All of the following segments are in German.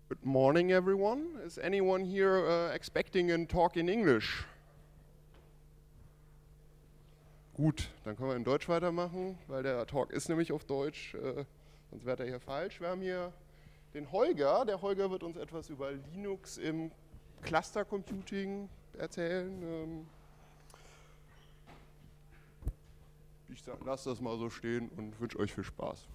Good morning, everyone. Is anyone here expecting a talk in English? Gut, dann können wir in Deutsch weitermachen, weil der Talk ist nämlich auf Deutsch, sonst wäre er hier falsch. Wir haben hier den Holger. Der Holger wird uns etwas über Linux im Cluster Computing erzählen. Ich lasse das mal so stehen und wünsche euch viel Spaß.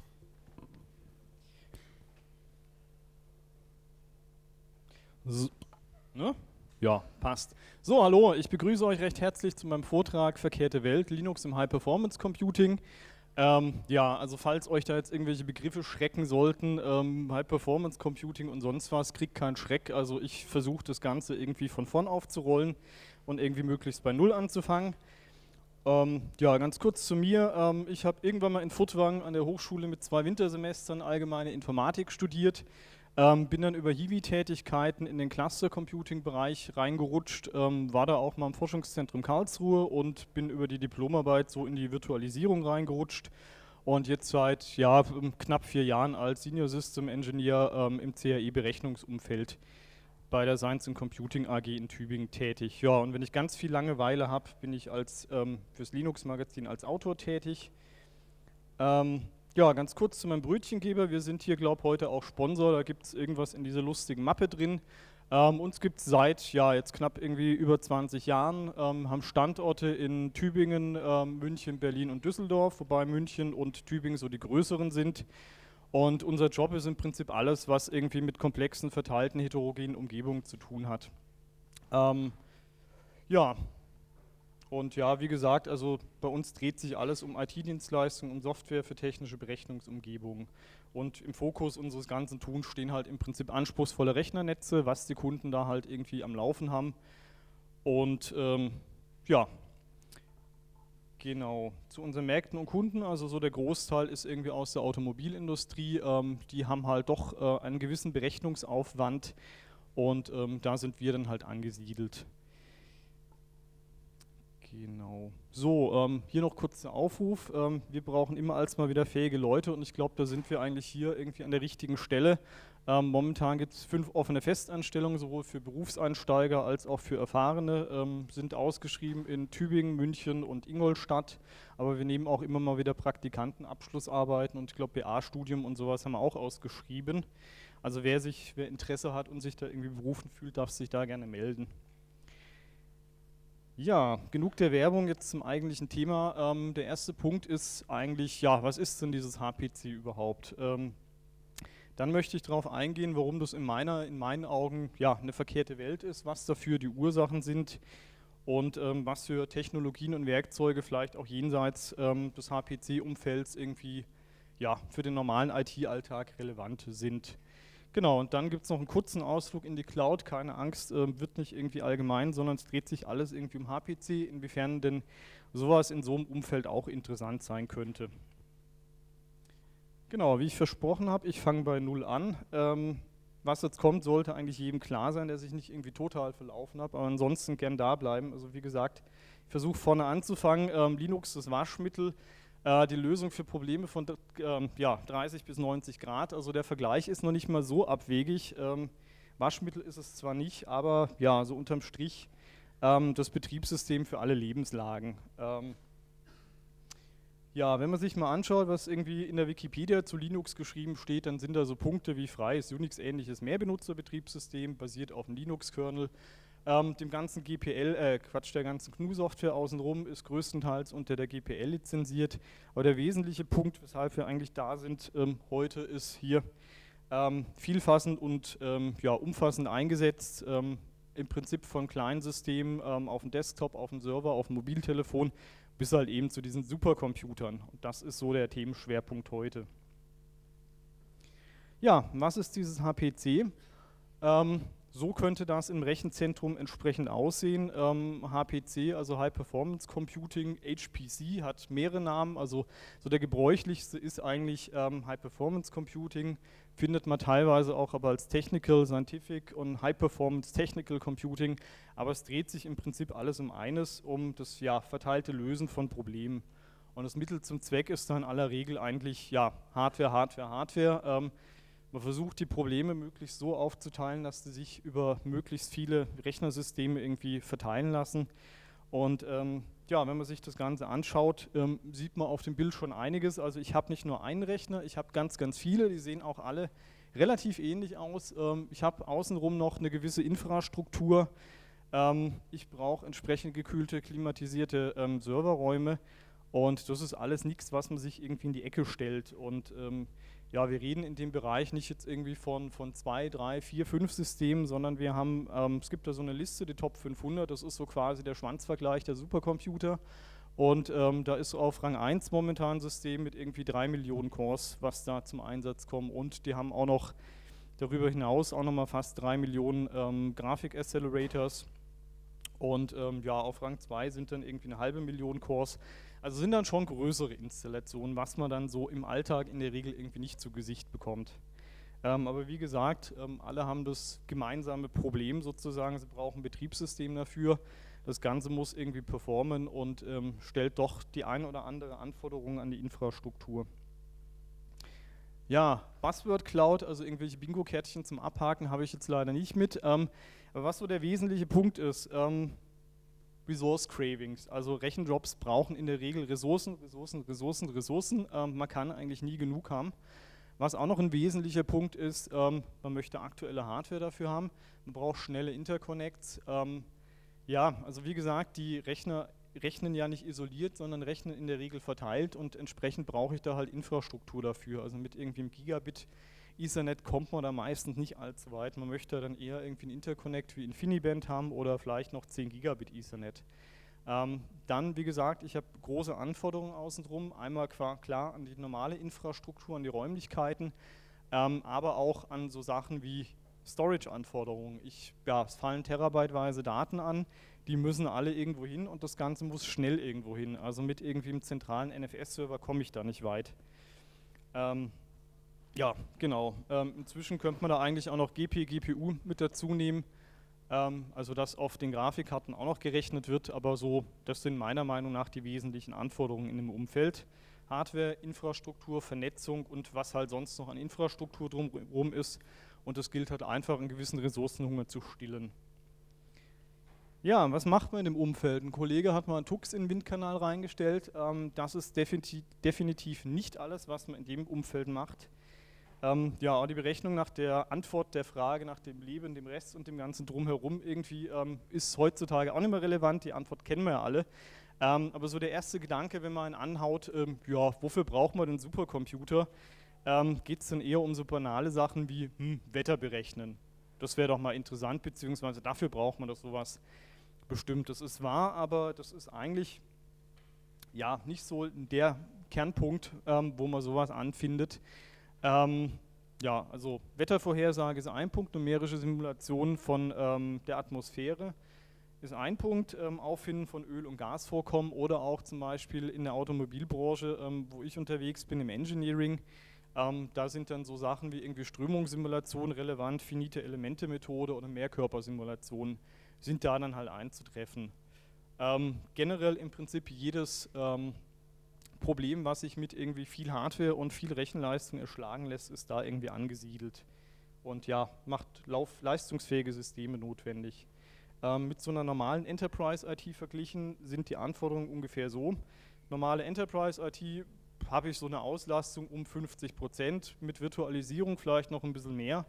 So, ne? Ja, passt. So, hallo, ich begrüße euch recht herzlich zu meinem Vortrag Verkehrte Welt, Linux im High-Performance Computing. Ja, also falls euch da jetzt irgendwelche Begriffe schrecken sollten, High-Performance Computing und sonst was, kriegt keinen Schreck. Also ich versuche das Ganze irgendwie von vorn aufzurollen und irgendwie möglichst bei Null anzufangen. Ja, ganz kurz zu mir. Ich habe irgendwann mal in Furtwangen an der Hochschule mit 2 Wintersemestern allgemeine Informatik studiert. Bin dann über Hiwi-Tätigkeiten in den Cluster-Computing-Bereich reingerutscht, war da auch mal im Forschungszentrum Karlsruhe und bin über die Diplomarbeit so in die Virtualisierung reingerutscht und jetzt seit knapp 4 Jahren als Senior System Engineer im CAE-Berechnungsumfeld bei der Science and Computing AG in Tübingen tätig. Ja, und wenn ich ganz viel Langeweile habe, bin ich fürs Linux-Magazin als Autor tätig. Ja, ganz kurz zu meinem Brötchengeber. Wir sind hier, glaube ich, heute auch Sponsor. Da gibt es irgendwas in dieser lustigen Mappe drin. Uns gibt es seit jetzt knapp irgendwie über 20 Jahren, haben Standorte in Tübingen, München, Berlin und Düsseldorf, wobei München und Tübingen so die größeren sind. Und unser Job ist im Prinzip alles, was irgendwie mit komplexen, verteilten, heterogenen Umgebungen zu tun hat. Ja. Und ja, wie gesagt, also bei uns dreht sich alles um IT-Dienstleistungen, um Software für technische Berechnungsumgebungen. Und im Fokus unseres ganzen Tuns stehen halt im Prinzip anspruchsvolle Rechnernetze, was die Kunden da halt irgendwie am Laufen haben. Und ja, genau, zu unseren Märkten und Kunden, also so der Großteil ist irgendwie aus der Automobilindustrie. Die haben halt doch einen gewissen Berechnungsaufwand und da sind wir dann halt angesiedelt. Genau. So, hier noch kurz der Aufruf. Wir brauchen immer als mal wieder fähige Leute und ich glaube, da sind wir eigentlich hier irgendwie an der richtigen Stelle. Momentan gibt es 5 offene Festanstellungen, sowohl für Berufseinsteiger als auch für Erfahrene, sind ausgeschrieben in Tübingen, München und Ingolstadt. Aber wir nehmen auch immer mal wieder Praktikanten, Abschlussarbeiten und ich glaube, BA-Studium und sowas haben wir auch ausgeschrieben. Also wer Interesse hat und sich da irgendwie berufen fühlt, darf sich da gerne melden. Ja, genug der Werbung, jetzt zum eigentlichen Thema. Der erste Punkt ist eigentlich, ja, was ist denn dieses HPC überhaupt? Dann möchte ich darauf eingehen, warum das in meinen Augen ja, eine verkehrte Welt ist, was dafür die Ursachen sind und was für Technologien und Werkzeuge vielleicht auch jenseits des HPC-Umfelds irgendwie ja, für den normalen IT-Alltag relevant sind. Genau, und dann gibt es noch einen kurzen Ausflug in die Cloud, keine Angst, wird nicht irgendwie allgemein, sondern es dreht sich alles irgendwie um HPC, inwiefern denn sowas in so einem Umfeld auch interessant sein könnte. Genau, wie ich versprochen habe, ich fange bei Null an. Was jetzt kommt, sollte eigentlich jedem klar sein, der sich nicht irgendwie total verlaufen hat, aber ansonsten gern da bleiben. Also wie gesagt, ich versuche vorne anzufangen. Linux, das Waschmittel. Die Lösung für Probleme von 30 bis 90 Grad, also der Vergleich ist noch nicht mal so abwegig. Waschmittel ist es zwar nicht, aber ja, so unterm Strich das Betriebssystem für alle Lebenslagen. Ja, wenn man sich mal anschaut, was irgendwie in der Wikipedia zu Linux geschrieben steht, dann sind da so Punkte wie freies Unix-ähnliches Mehrbenutzerbetriebssystem, basiert auf dem Linux-Kernel. Dem ganzen der ganzen GNU-Software außenrum ist größtenteils unter der GPL lizenziert. Aber der wesentliche Punkt, weshalb wir eigentlich da sind heute, ist hier vielfassend und umfassend eingesetzt. Im Prinzip von kleinen Systemen auf dem Desktop, auf dem Server, auf dem Mobiltelefon bis halt eben zu diesen Supercomputern. Und das ist so der Themenschwerpunkt heute. Ja, was ist dieses HPC? So könnte das im Rechenzentrum entsprechend aussehen. HPC, also High Performance Computing, HPC hat mehrere Namen, also so der gebräuchlichste ist eigentlich High Performance Computing, findet man teilweise auch aber als Technical, Scientific und High Performance Technical Computing, aber es dreht sich im Prinzip alles um eines, um das verteilte Lösen von Problemen. Und das Mittel zum Zweck ist dann in aller Regel eigentlich Hardware, Hardware, Hardware. Man versucht die Probleme möglichst so aufzuteilen, dass sie sich über möglichst viele Rechnersysteme irgendwie verteilen lassen. Und ja, wenn man sich das Ganze anschaut, sieht man auf dem Bild schon einiges. Also ich habe nicht nur einen Rechner, ich habe ganz, ganz viele, die sehen auch alle relativ ähnlich aus. Ich habe außenrum noch eine gewisse Infrastruktur. Ich brauche entsprechend gekühlte, klimatisierte Serverräume. Und das ist alles nichts, was man sich irgendwie in die Ecke stellt. Und ja, wir reden in dem Bereich nicht jetzt irgendwie von 2, 3, 4, 5 Systemen, sondern wir haben, es gibt da so eine Liste, die Top 500, das ist so quasi der Schwanzvergleich der Supercomputer. Und da ist auf Rang 1 momentan ein System mit irgendwie 3 Millionen Cores, was da zum Einsatz kommt. Und die haben auch noch darüber hinaus auch nochmal fast 3 Millionen Grafik-Accelerators. Und ja, auf Rang 2 sind dann irgendwie 500.000 Cores. Also sind dann schon größere Installationen, was man dann so im Alltag in der Regel irgendwie nicht zu Gesicht bekommt. Aber wie gesagt, alle haben das gemeinsame Problem sozusagen, sie brauchen ein Betriebssystem dafür. Das Ganze muss irgendwie performen und stellt doch die ein oder andere Anforderung an die Infrastruktur. Ja, Buzzword Cloud, also irgendwelche Bingo-Kärtchen zum Abhaken habe ich jetzt leider nicht mit. Aber was so der wesentliche Punkt ist, Resource Cravings, also Rechenjobs brauchen in der Regel Ressourcen. Man kann eigentlich nie genug haben. Was auch noch ein wesentlicher Punkt ist, man möchte aktuelle Hardware dafür haben. Man braucht schnelle Interconnects. Ja, also wie gesagt, die Rechner rechnen ja nicht isoliert, sondern rechnen in der Regel verteilt und entsprechend brauche ich da halt Infrastruktur dafür. Also mit irgendwie einem Gigabit Ethernet kommt man da meistens nicht allzu weit. Man möchte dann eher irgendwie einen Interconnect wie InfiniBand haben oder vielleicht noch 10 Gigabit Ethernet. Dann, wie gesagt, ich habe große Anforderungen außenrum. Einmal klar an die normale Infrastruktur, an die Räumlichkeiten, aber auch an so Sachen wie Storage-Anforderungen. Ja, es fallen terabyteweise Daten an, die müssen alle irgendwo hin und das Ganze muss schnell irgendwo hin. Also mit irgendwie einem zentralen NFS-Server komme ich da nicht weit. Ja, genau. Inzwischen könnte man da eigentlich auch noch GPU mit dazu nehmen, also dass auf den Grafikkarten auch noch gerechnet wird, aber so, das sind meiner Meinung nach die wesentlichen Anforderungen in dem Umfeld. Hardware, Infrastruktur, Vernetzung und was halt sonst noch an Infrastruktur drumherum ist. Und es gilt halt einfach, einen gewissen Ressourcenhunger zu stillen. Ja, was macht man in dem Umfeld? Ein Kollege hat mal einen Tux in den Windkanal reingestellt. Das ist definitiv nicht alles, was man in dem Umfeld macht. Ja, die Berechnung nach der Antwort der Frage nach dem Leben, dem Rest und dem ganzen Drumherum irgendwie ist heutzutage auch nicht mehr relevant. Die Antwort kennen wir ja alle. Aber so der erste Gedanke, wenn man ihn anhaut, ja, wofür braucht man den Supercomputer? Geht es dann eher um so banale Sachen wie Wetter berechnen. Das wäre doch mal interessant, beziehungsweise dafür braucht man doch sowas bestimmt. Das ist wahr, aber das ist eigentlich ja nicht so der Kernpunkt, wo man sowas anfindet. Ja, also Wettervorhersage ist ein Punkt, numerische Simulation von der Atmosphäre ist ein Punkt, Auffinden von Öl- und Gasvorkommen oder auch zum Beispiel in der Automobilbranche, wo ich unterwegs bin, im Engineering. Da sind dann so Sachen wie irgendwie Strömungssimulation relevant, finite Elemente-Methode oder Mehrkörpersimulation sind da dann halt einzutreffen. Generell im Prinzip jedes Problem, was sich mit irgendwie viel Hardware und viel Rechenleistung erschlagen lässt, ist da irgendwie angesiedelt und ja, macht leistungsfähige Systeme notwendig. Mit so einer normalen Enterprise-IT verglichen sind die Anforderungen ungefähr so. Normale Enterprise-IT habe ich so eine Auslastung um 50%, mit Virtualisierung vielleicht noch ein bisschen mehr.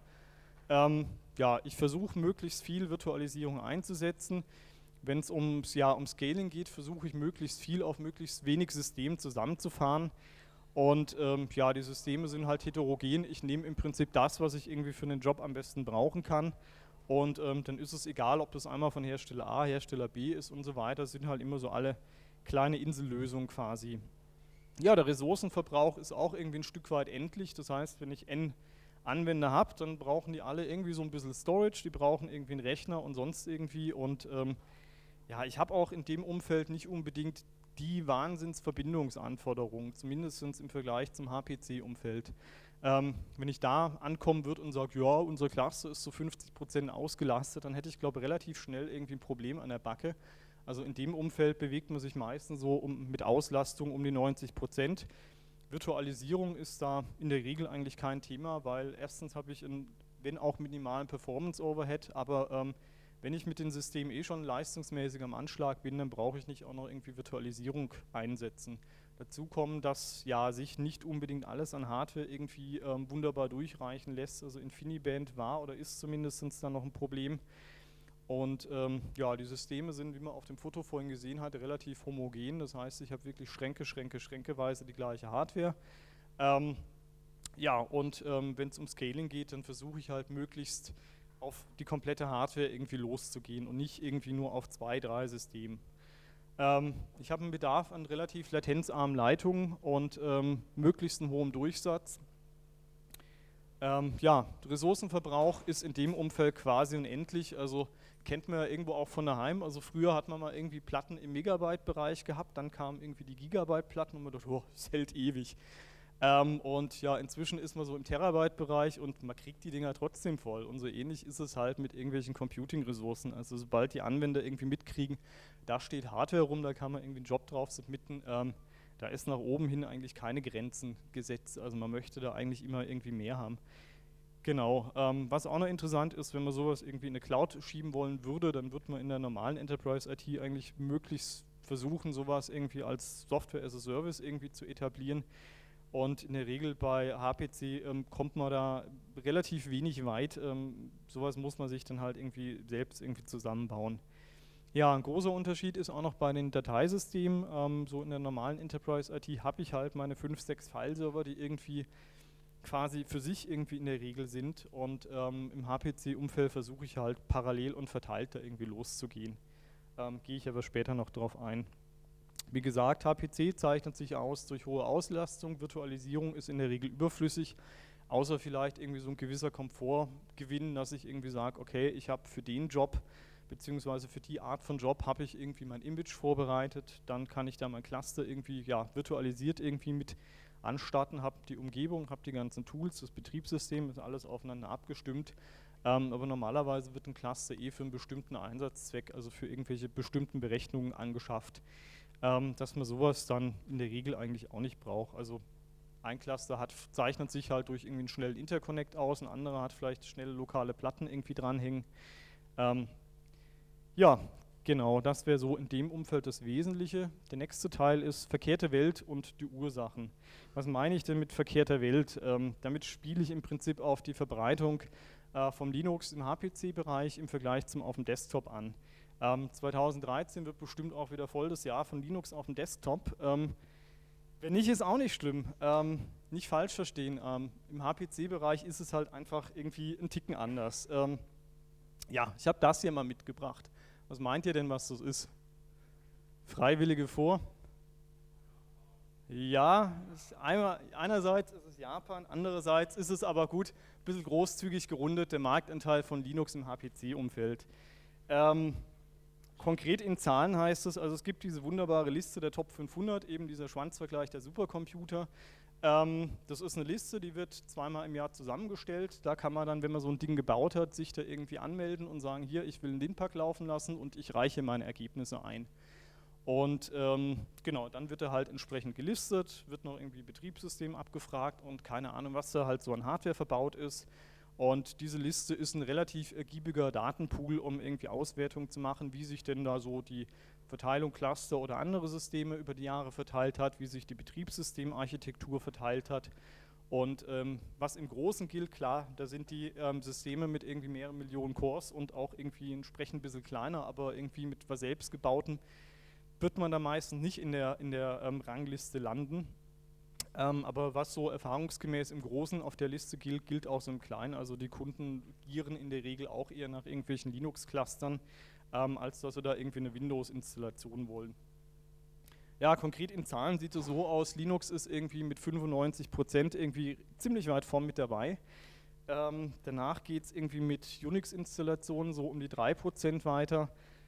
Ja, ich versuche möglichst viel Virtualisierung einzusetzen. Wenn es um Scaling geht, versuche ich möglichst viel auf möglichst wenig System zusammenzufahren. Und ja, die Systeme sind halt heterogen. Ich nehme im Prinzip das, was ich irgendwie für einen Job am besten brauchen kann. Und dann ist es egal, ob das einmal von Hersteller A, Hersteller B ist und so weiter. Das sind halt immer so alle kleine Insellösungen quasi. Ja, der Ressourcenverbrauch ist auch irgendwie ein Stück weit endlich. Das heißt, wenn ich N Anwender habe, dann brauchen die alle irgendwie so ein bisschen Storage, die brauchen irgendwie einen Rechner und sonst irgendwie. Und ja, ich habe auch in dem Umfeld nicht unbedingt die Wahnsinnsverbindungsanforderungen, zumindest im Vergleich zum HPC-Umfeld. Wenn ich da ankommen würde und sage, ja, unsere Klasse ist so 50% ausgelastet, dann hätte ich, glaube ich, relativ schnell irgendwie ein Problem an der Backe. Also in dem Umfeld bewegt man sich meistens so mit Auslastung um die 90%. Virtualisierung ist da in der Regel eigentlich kein Thema, weil erstens habe ich wenn auch minimalen Performance-Overhead, aber wenn ich mit den Systemen schon leistungsmäßig am Anschlag bin, dann brauche ich nicht auch noch irgendwie Virtualisierung einsetzen. Dazu kommen, dass ja sich nicht unbedingt alles an Hardware irgendwie wunderbar durchreichen lässt. Also InfiniBand war oder ist zumindest dann noch ein Problem. Und ja, die Systeme sind, wie man auf dem Foto vorhin gesehen hat, relativ homogen. Das heißt, ich habe wirklich schränkeweise die gleiche Hardware. Ja, und wenn es um Scaling geht, dann versuche ich halt möglichst auf die komplette Hardware irgendwie loszugehen und nicht irgendwie nur auf 2, 3 Systemen. Ich habe einen Bedarf an relativ latenzarmen Leitungen und möglichst einen hohen Durchsatz. Ja, Ressourcenverbrauch ist in dem Umfeld quasi unendlich, also kennt man ja irgendwo auch von daheim. Also früher hat man mal irgendwie Platten im Megabyte-Bereich gehabt, dann kamen irgendwie die Gigabyte-Platten und man dachte, oh, das hält ewig. Und ja, inzwischen ist man so im Terabyte-Bereich und man kriegt die Dinger trotzdem voll. Und so ähnlich ist es halt mit irgendwelchen Computing-Ressourcen. Also sobald die Anwender irgendwie mitkriegen, da steht Hardware rum, da kann man irgendwie einen Job drauf submitten, da ist nach oben hin eigentlich keine Grenzen gesetzt. Also man möchte da eigentlich immer irgendwie mehr haben. Genau. Was auch noch interessant ist, wenn man sowas irgendwie in eine Cloud schieben wollen würde, dann wird man in der normalen Enterprise-IT eigentlich möglichst versuchen, sowas irgendwie als Software as a Service irgendwie zu etablieren. Und in der Regel bei HPC kommt man da relativ wenig weit. Sowas muss man sich dann halt irgendwie selbst irgendwie zusammenbauen. Ja, ein großer Unterschied ist auch noch bei den Dateisystemen. So in der normalen Enterprise-IT habe ich halt meine 5, 6 File-Server, die irgendwie quasi für sich irgendwie in der Regel sind. Und im HPC-Umfeld versuche ich halt parallel und verteilt da irgendwie loszugehen. Gehe ich aber später noch drauf ein. Wie gesagt, HPC zeichnet sich aus durch hohe Auslastung, Virtualisierung ist in der Regel überflüssig, außer vielleicht irgendwie so ein gewisser Komfortgewinn, dass ich irgendwie sage, okay, ich habe für den Job, beziehungsweise für die Art von Job habe ich irgendwie mein Image vorbereitet, dann kann ich da mein Cluster irgendwie ja, virtualisiert irgendwie mit anstarten, habe die Umgebung, habe die ganzen Tools, das Betriebssystem, ist alles aufeinander abgestimmt. Aber normalerweise wird ein Cluster für einen bestimmten Einsatzzweck, also für irgendwelche bestimmten Berechnungen angeschafft. Dass man sowas dann in der Regel eigentlich auch nicht braucht. Also ein Cluster zeichnet sich halt durch irgendwie einen schnellen Interconnect aus, ein anderer hat vielleicht schnelle lokale Platten irgendwie dranhängen. Ja, genau, das wäre so in dem Umfeld das Wesentliche. Der nächste Teil ist verkehrte Welt und die Ursachen. Was meine ich denn mit verkehrter Welt? Damit spiele ich im Prinzip auf die Verbreitung vom Linux im HPC-Bereich im Vergleich zum auf dem Desktop an. 2013 wird bestimmt auch wieder voll das Jahr von Linux auf dem Desktop. Wenn nicht, ist auch nicht schlimm. Nicht falsch verstehen. Im HPC-Bereich ist es halt einfach irgendwie ein Ticken anders. Ja, ich habe das hier mal mitgebracht. Was meint ihr denn, was das ist? Freiwillige vor? Ja, einerseits ist es Japan, andererseits ist es aber gut, ein bisschen großzügig gerundet, der Marktanteil von Linux im HPC-Umfeld. Konkret in Zahlen heißt es, also es gibt diese wunderbare Liste der Top 500, eben dieser Schwanzvergleich der Supercomputer. Das ist eine Liste, die wird zweimal im Jahr zusammengestellt. Da kann man dann, wenn man so ein Ding gebaut hat, sich da irgendwie anmelden und sagen, hier, ich will einen Linpack laufen lassen und ich reiche meine Ergebnisse ein. Und genau, dann wird er halt entsprechend gelistet, wird noch irgendwie Betriebssystem abgefragt und keine Ahnung, was da halt so an Hardware verbaut ist. Und diese Liste ist ein relativ ergiebiger Datenpool, um irgendwie Auswertungen zu machen, wie sich denn da so die Verteilung Cluster oder andere Systeme über die Jahre verteilt hat, wie sich die Betriebssystemarchitektur verteilt hat. Und was im Großen gilt, klar, da sind die Systeme mit irgendwie mehreren Millionen Cores und auch irgendwie entsprechend ein bisschen kleiner, aber irgendwie mit was selbstgebauten wird man da meistens nicht in der Rangliste landen. Aber was so erfahrungsgemäß im Großen auf der Liste gilt, gilt auch so im Kleinen. Also die Kunden gieren in der Regel auch eher nach irgendwelchen Linux-Clustern, als dass sie da irgendwie eine Windows-Installation wollen. Ja, konkret in Zahlen sieht es so aus, Linux ist irgendwie mit 95% irgendwie ziemlich weit vorn mit dabei. Danach geht es irgendwie mit Unix-Installationen so um die 3% weiter.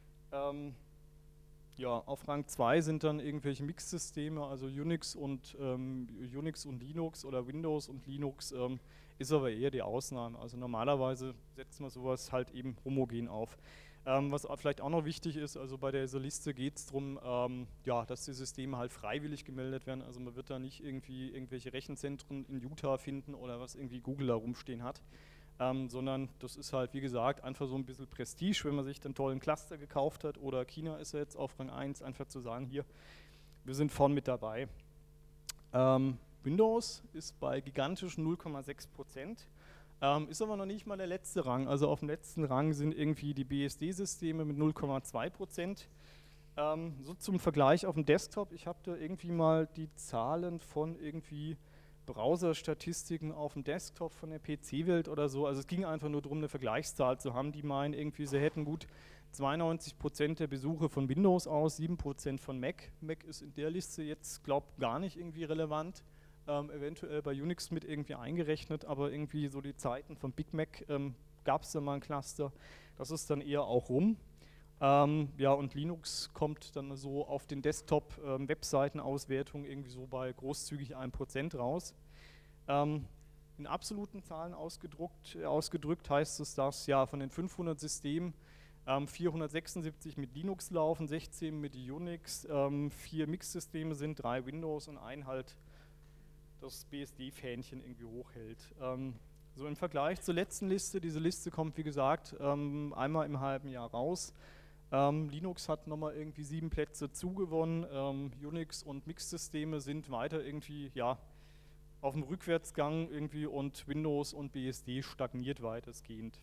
Ja, auf Rang 2 sind dann irgendwelche Mix-Systeme, also Unix und Linux oder Windows und Linux ist aber eher die Ausnahme. Also normalerweise setzt man sowas halt eben homogen auf. Was vielleicht auch noch wichtig ist, also bei dieser Liste geht es darum, ja, dass die Systeme halt freiwillig gemeldet werden. Also man wird da nicht irgendwie irgendwelche Rechenzentren in Utah finden oder was irgendwie Google da rumstehen hat, sondern das ist halt, wie gesagt, einfach so ein bisschen Prestige, wenn man sich den tollen Cluster gekauft hat oder China ist ja jetzt auf Rang 1, einfach zu sagen, hier, wir sind vorn mit dabei. Windows ist bei gigantischen 0,6%. Ist aber noch nicht mal der letzte Rang. Also auf dem letzten Rang sind irgendwie die BSD-Systeme mit 0,2%. So zum Vergleich auf dem Desktop, ich habe da irgendwie mal die Zahlen von irgendwie Browser-Statistiken auf dem Desktop von der PC-Welt oder so. Also es ging einfach nur darum, eine Vergleichszahl zu haben. Die meinen irgendwie, sie hätten gut 92% der Besuche von Windows aus, 7% von Mac. Mac ist in der Liste jetzt, glaube ich, gar nicht irgendwie relevant. Eventuell bei Unix mit irgendwie eingerechnet, aber irgendwie so die Zeiten von Big Mac gab es da mal ein Cluster. Das ist dann eher auch rum. Ja, und Linux kommt dann so auf den Desktop-Webseitenauswertungen irgendwie so bei großzügig 1% raus. In absoluten Zahlen ausgedrückt heißt es, dass ja von den 500 Systemen 476 mit Linux laufen, 16 mit Unix, 4 Mix-Systeme sind, 3 Windows und ein halt das BSD-Fähnchen irgendwie hochhält. So im Vergleich zur letzten Liste, diese Liste kommt wie gesagt einmal im halben Jahr raus. Linux hat nochmal irgendwie 7 Plätze zugewonnen, Unix und Mix-Systeme sind weiter irgendwie ja, auf dem Rückwärtsgang irgendwie und Windows und BSD stagniert weitestgehend.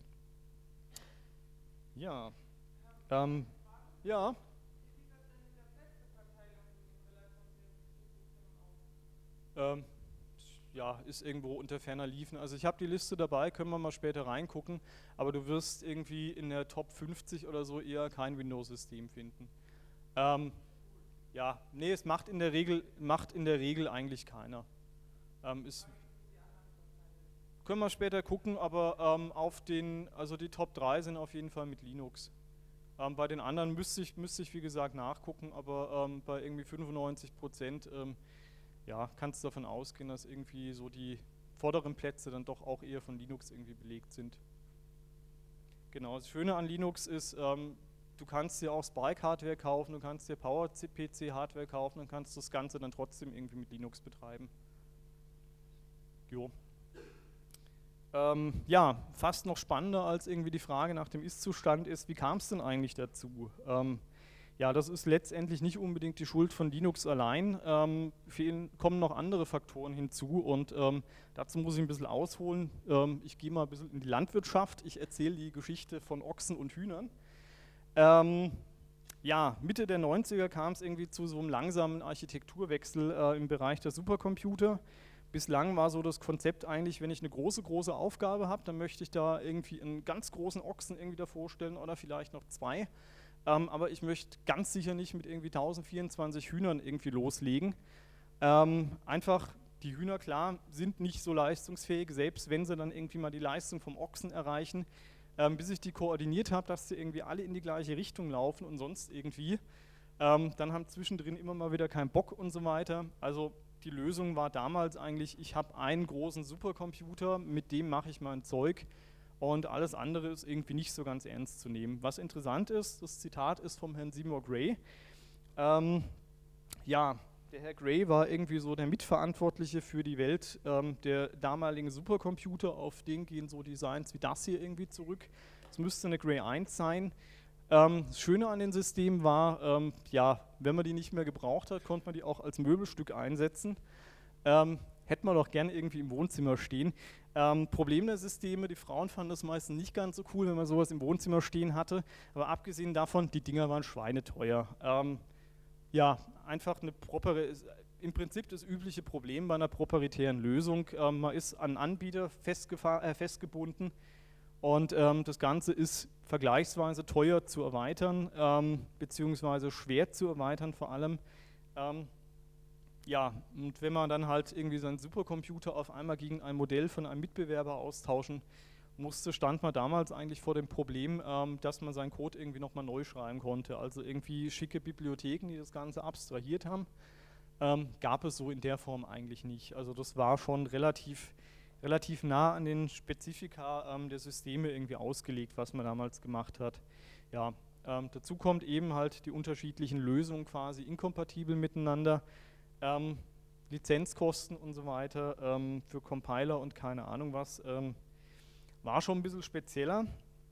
Ja, ja. Ja, ist irgendwo unter ferner Liefen. Also ich habe die Liste dabei, können wir mal später reingucken, aber du wirst irgendwie in der Top 50 oder so eher kein Windows-System finden. Ja, nee, es macht in der Regel eigentlich keiner. Können wir später gucken, aber also die Top 3 sind auf jeden Fall mit Linux. Bei den anderen müsste ich wie gesagt nachgucken, aber bei irgendwie 95% ja, kannst du davon ausgehen, dass irgendwie so die vorderen Plätze dann doch auch eher von Linux irgendwie belegt sind. Genau, das Schöne an Linux ist, du kannst dir auch Spike-Hardware kaufen, du kannst dir Power-PC-Hardware kaufen und kannst das Ganze dann trotzdem irgendwie mit Linux betreiben. Jo. Ja, fast noch spannender als irgendwie die Frage nach dem Ist-Zustand ist, wie kam es denn eigentlich dazu? Ja, das ist letztendlich nicht unbedingt die Schuld von Linux allein. Kommen noch andere Faktoren hinzu und dazu muss ich ein bisschen ausholen. Ich gehe mal ein bisschen in die Landwirtschaft. Ich erzähle die Geschichte von Ochsen und Hühnern. Ja, Mitte der 90er kam es irgendwie zu so einem langsamen Architekturwechsel im Bereich der Supercomputer. Bislang war so das Konzept eigentlich, wenn ich eine große Aufgabe habe, dann möchte ich da irgendwie einen ganz großen Ochsen irgendwie davor stellen oder vielleicht noch 2. Aber ich möchte ganz sicher nicht mit irgendwie 1024 Hühnern irgendwie loslegen. Einfach, die Hühner, klar, sind nicht so leistungsfähig, selbst wenn sie dann irgendwie mal die Leistung vom Ochsen erreichen. Bis ich die koordiniert habe, dass sie irgendwie alle in die gleiche Richtung laufen und sonst irgendwie. Dann haben zwischendrin immer mal wieder keinen Bock und so weiter. Also die Lösung war damals eigentlich, ich habe einen großen Supercomputer, mit dem mache ich mein Zeug und alles andere ist irgendwie nicht so ganz ernst zu nehmen. Was interessant ist, das Zitat ist vom Herrn Seymour Gray. Ja, der Herr Gray war irgendwie so der Mitverantwortliche für die Welt der damaligen Supercomputer, auf den gehen so Designs wie das hier irgendwie zurück. Es müsste eine Gray 1 sein. Das Schöne an den Systemen war, ja, wenn man die nicht mehr gebraucht hat, konnte man die auch als Möbelstück einsetzen. Hätte man doch gerne irgendwie im Wohnzimmer stehen. Problem der Systeme, die Frauen fanden das meistens nicht ganz so cool, wenn man sowas im Wohnzimmer stehen hatte. Aber abgesehen davon, die Dinger waren schweineteuer. Ja, einfach im Prinzip das übliche Problem bei einer proprietären Lösung. Man ist an Anbieter festgebunden. Und das Ganze ist vergleichsweise teuer zu erweitern, beziehungsweise schwer zu erweitern vor allem. Ja, und wenn man dann halt irgendwie seinen Supercomputer auf einmal gegen ein Modell von einem Mitbewerber austauschen musste, stand man damals eigentlich vor dem Problem, dass man seinen Code irgendwie nochmal neu schreiben konnte. Also irgendwie schicke Bibliotheken, die das Ganze abstrahiert haben, gab es so in der Form eigentlich nicht. Also das war schon relativ relativ nah an den Spezifika der Systeme irgendwie ausgelegt, was man damals gemacht hat. Ja, dazu kommt eben halt die unterschiedlichen Lösungen quasi inkompatibel miteinander, Lizenzkosten und so weiter für Compiler und keine Ahnung was, war schon ein bisschen spezieller.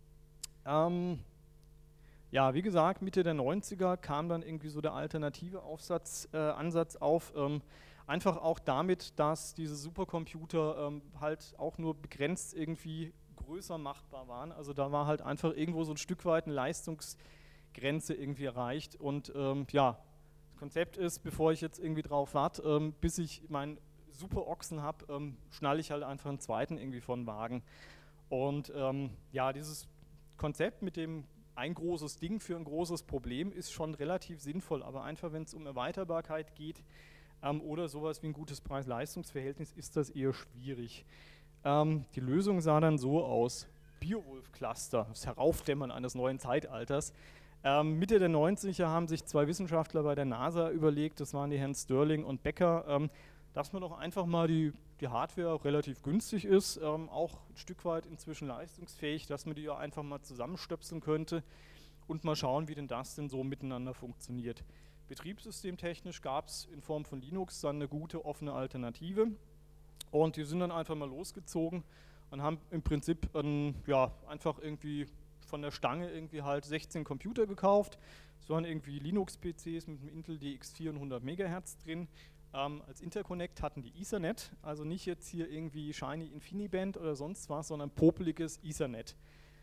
Ja, wie gesagt, Mitte der 90er kam dann irgendwie so der alternative Ansatz auf, einfach auch damit, dass diese Supercomputer halt auch nur begrenzt irgendwie größer machbar waren. Also da war halt einfach irgendwo so ein Stück weit eine Leistungsgrenze irgendwie erreicht. Und ja, das Konzept ist, bevor ich jetzt irgendwie drauf warte, bis ich meinen Superochsen habe, schnalle ich halt einfach einen zweiten irgendwie von Wagen. Und ja, dieses Konzept mit dem ein großes Ding für ein großes Problem ist schon relativ sinnvoll, aber einfach wenn es um Erweiterbarkeit geht oder sowas wie ein gutes Preis-Leistungs-Verhältnis, ist das eher schwierig. Die Lösung sah dann so aus: Beowulf-Cluster, das Heraufdämmern eines neuen Zeitalters. Mitte der 90er haben sich zwei Wissenschaftler bei der NASA überlegt, das waren die Herren Stirling und Becker, dass man doch einfach mal die Hardware relativ günstig ist, auch ein Stück weit inzwischen leistungsfähig, dass man die ja einfach mal zusammenstöpseln könnte und mal schauen, wie denn das denn so miteinander funktioniert. Betriebssystemtechnisch gab es in Form von Linux dann eine gute offene Alternative und die sind dann einfach mal losgezogen und haben im Prinzip ja, einfach irgendwie von der Stange irgendwie halt 16 Computer gekauft. Es waren irgendwie Linux-PCs mit einem Intel DX4 und 100 MHz drin. Als Interconnect hatten die Ethernet, also nicht jetzt hier irgendwie Shiny InfiniBand oder sonst was, sondern popeliges Ethernet.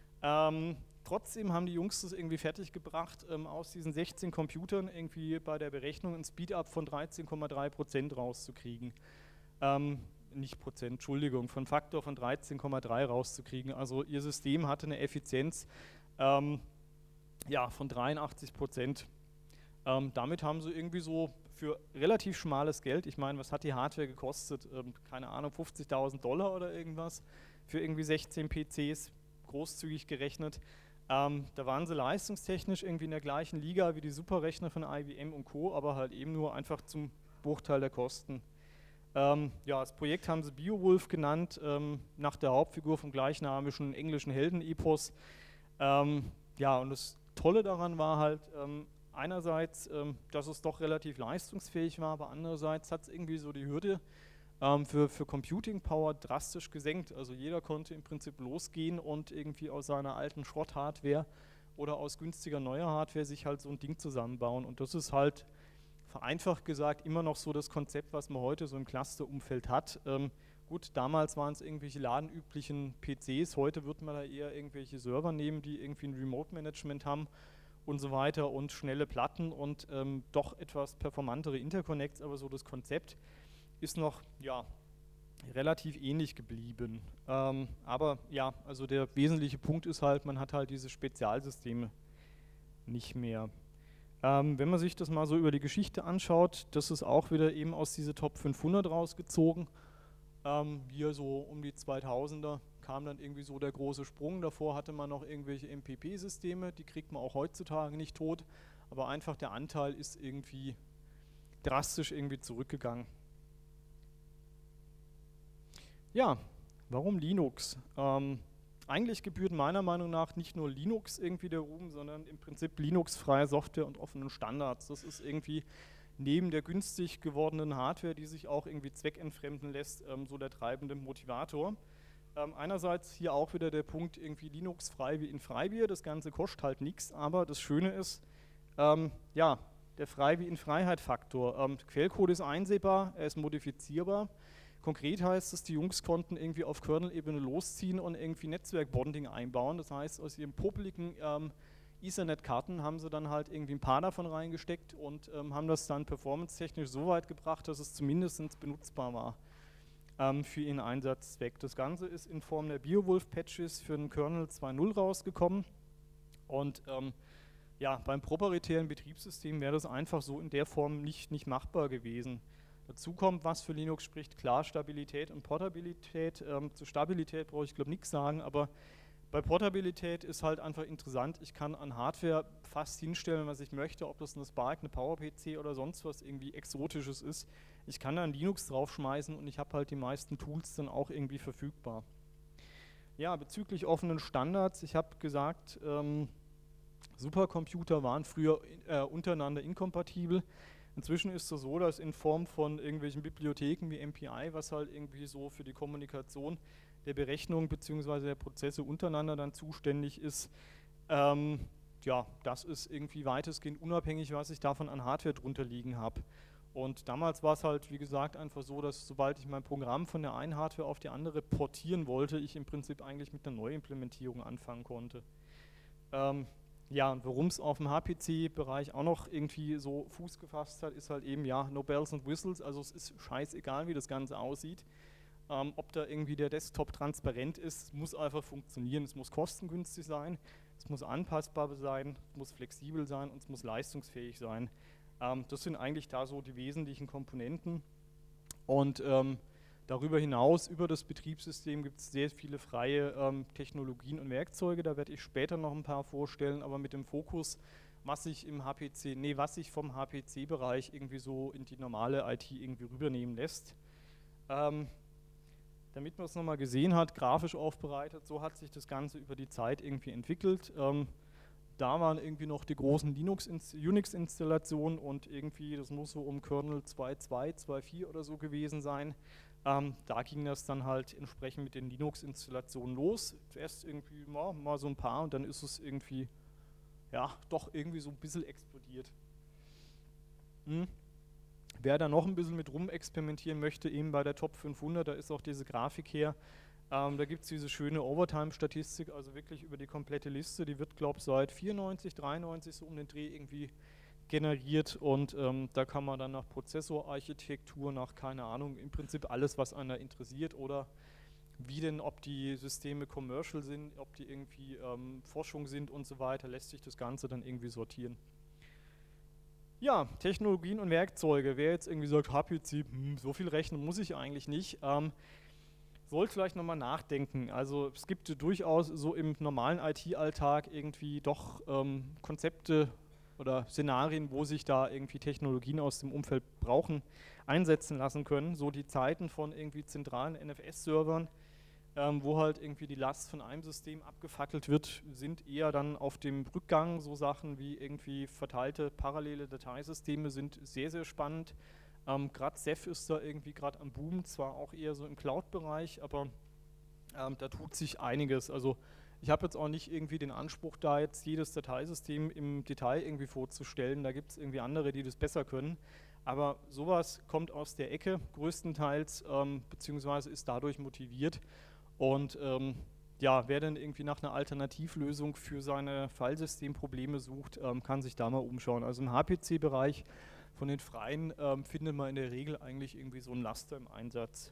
Trotzdem haben die Jungs das irgendwie fertiggebracht, aus diesen 16 Computern irgendwie bei der Berechnung ein Speedup von 13,3% rauszukriegen. Nicht Prozent, Entschuldigung, von Faktor von 13,3 rauszukriegen. Also ihr System hatte eine Effizienz ja, von 83%. Damit haben sie irgendwie so für relativ schmales Geld, ich meine, was hat die Hardware gekostet? Keine Ahnung, $50.000 oder irgendwas für irgendwie 16 PCs, großzügig gerechnet. Da waren sie leistungstechnisch irgendwie in der gleichen Liga wie die Superrechner von IBM und Co., aber halt eben nur einfach zum Bruchteil der Kosten. Ja, das Projekt haben sie Beowulf genannt, nach der Hauptfigur vom gleichnamigen englischen Heldenepos. Ja, und das Tolle daran war halt, einerseits, dass es doch relativ leistungsfähig war, aber andererseits hat es irgendwie so die Hürde für Computing Power drastisch gesenkt. Also jeder konnte im Prinzip losgehen und irgendwie aus seiner alten Schrott-Hardware oder aus günstiger neuer Hardware sich halt so ein Ding zusammenbauen. Und das ist halt vereinfacht gesagt immer noch so das Konzept, was man heute so im Cluster-Umfeld hat. Gut, damals waren es irgendwelche ladenüblichen PCs, heute wird man da eher irgendwelche Server nehmen, die irgendwie ein Remote-Management haben und so weiter und schnelle Platten und doch etwas performantere Interconnects, aber so das Konzept ist noch ja, relativ ähnlich geblieben. Aber ja, also der wesentliche Punkt ist halt, man hat halt diese Spezialsysteme nicht mehr. Wenn man sich das mal so über die Geschichte anschaut, das ist auch wieder eben aus dieser Top 500 rausgezogen. Hier so um die 2000er kam dann irgendwie so der große Sprung. Davor hatte man noch irgendwelche MPP-Systeme, die kriegt man auch heutzutage nicht tot, aber einfach der Anteil ist irgendwie drastisch irgendwie zurückgegangen. Ja, warum Linux? Eigentlich gebührt meiner Meinung nach nicht nur Linux irgendwie der Ruhm, sondern im Prinzip Linux-freie Software und offenen Standards. Das ist irgendwie neben der günstig gewordenen Hardware, die sich auch irgendwie zweckentfremden lässt, so der treibende Motivator. Einerseits hier auch wieder der Punkt irgendwie Linux-frei wie in Freibier, das Ganze kostet halt nichts, aber das Schöne ist, ja, der Frei wie in Freiheit-Faktor. Quellcode ist einsehbar, er ist modifizierbar. Konkret heißt es, die Jungs konnten irgendwie auf Kernel-Ebene losziehen und irgendwie Netzwerk-Bonding einbauen. Das heißt, aus ihren popeligen Ethernet-Karten haben sie dann halt irgendwie ein paar davon reingesteckt und haben das dann performance-technisch so weit gebracht, dass es zumindest benutzbar war für ihren Einsatzzweck. Das Ganze ist in Form der Beowulf-Patches für den Kernel 2.0 rausgekommen und ja, beim proprietären Betriebssystem wäre das einfach so in der Form nicht machbar gewesen. Dazu kommt, was für Linux spricht, klar Stabilität und Portabilität. Zur Stabilität brauche ich glaube nichts sagen, aber Bei Portabilität ist halt einfach interessant, ich kann an Hardware fast hinstellen, was ich möchte, ob das eine Spark, eine PowerPC oder sonst was irgendwie Exotisches ist. Ich kann da ein Linux draufschmeißen und ich habe halt die meisten Tools dann auch irgendwie verfügbar. Ja, bezüglich offenen Standards, ich habe gesagt, Supercomputer waren früher untereinander inkompatibel. Inzwischen ist es so, dass in Form von irgendwelchen Bibliotheken wie MPI, was halt irgendwie so für die Kommunikation der Berechnung bzw. der Prozesse untereinander dann zuständig ist, ja, das ist irgendwie weitestgehend unabhängig, was ich davon an Hardware drunter liegen habe. Und damals war es halt, wie gesagt, einfach so, dass sobald ich mein Programm von der einen Hardware auf die andere portieren wollte, ich im Prinzip eigentlich mit einer Neuimplementierung anfangen konnte. Ja, und warum es auf dem HPC-Bereich auch noch irgendwie so Fuß gefasst hat, ist halt eben, ja, no bells and whistles, also es ist scheißegal, wie das Ganze aussieht. Ob da irgendwie der Desktop transparent ist, muss einfach funktionieren, es muss kostengünstig sein, es muss anpassbar sein, es muss flexibel sein und es muss leistungsfähig sein. Das sind eigentlich da so die wesentlichen Komponenten. Und darüber hinaus, über das Betriebssystem gibt es sehr viele freie Technologien und Werkzeuge, da werde ich später noch ein paar vorstellen, aber mit dem Fokus, was sich vom HPC-Bereich irgendwie so in die normale IT irgendwie rübernehmen lässt. Damit man es nochmal gesehen hat, grafisch aufbereitet, so hat sich das Ganze über die Zeit irgendwie entwickelt. Da waren irgendwie noch die großen Unix-Installationen und irgendwie, das muss so um Kernel 2.2, 2.4 oder so gewesen sein. Da ging das dann halt entsprechend mit den Linux-Installationen los. Zuerst irgendwie mal so ein paar und dann ist es irgendwie, ja, doch irgendwie so ein bisschen explodiert. Wer da noch ein bisschen mit rumexperimentieren möchte, eben bei der Top 500, da ist auch diese Grafik her. Da gibt es diese schöne Overtime-Statistik, also wirklich über die komplette Liste. Die wird, glaube ich, seit 94, 93 so um den Dreh irgendwie generiert und da kann man dann nach Prozessorarchitektur, nach keine Ahnung, im Prinzip alles, was einen da interessiert oder wie denn, ob die Systeme commercial sind, ob die irgendwie Forschung sind und so weiter, lässt sich das Ganze dann irgendwie sortieren. Ja, Technologien und Werkzeuge. Wer jetzt irgendwie sagt, HPC, so viel rechnen muss ich eigentlich nicht, sollte vielleicht nochmal nachdenken. Also es gibt durchaus so im normalen IT-Alltag irgendwie doch Konzepte oder Szenarien, wo sich da irgendwie Technologien aus dem Umfeld einsetzen lassen können. So die Zeiten von irgendwie zentralen NFS-Servern, wo halt irgendwie die Last von einem System abgefackelt wird, sind eher dann auf dem Rückgang. So Sachen wie irgendwie verteilte parallele Dateisysteme sind sehr, sehr spannend. Gerade Ceph ist da irgendwie gerade am Boom, zwar auch eher so im Cloud-Bereich, aber da tut sich einiges. Also ich habe jetzt auch nicht irgendwie den Anspruch, da jetzt jedes Dateisystem im Detail irgendwie vorzustellen. Da gibt es irgendwie andere, die das besser können. Aber sowas kommt aus der Ecke größtenteils, beziehungsweise ist dadurch motiviert. Und ja, wer dann irgendwie nach einer Alternativlösung für seine Filesystemprobleme sucht, kann sich da mal umschauen. Also im HPC-Bereich von den Freien findet man in der Regel eigentlich irgendwie so ein Laster im Einsatz.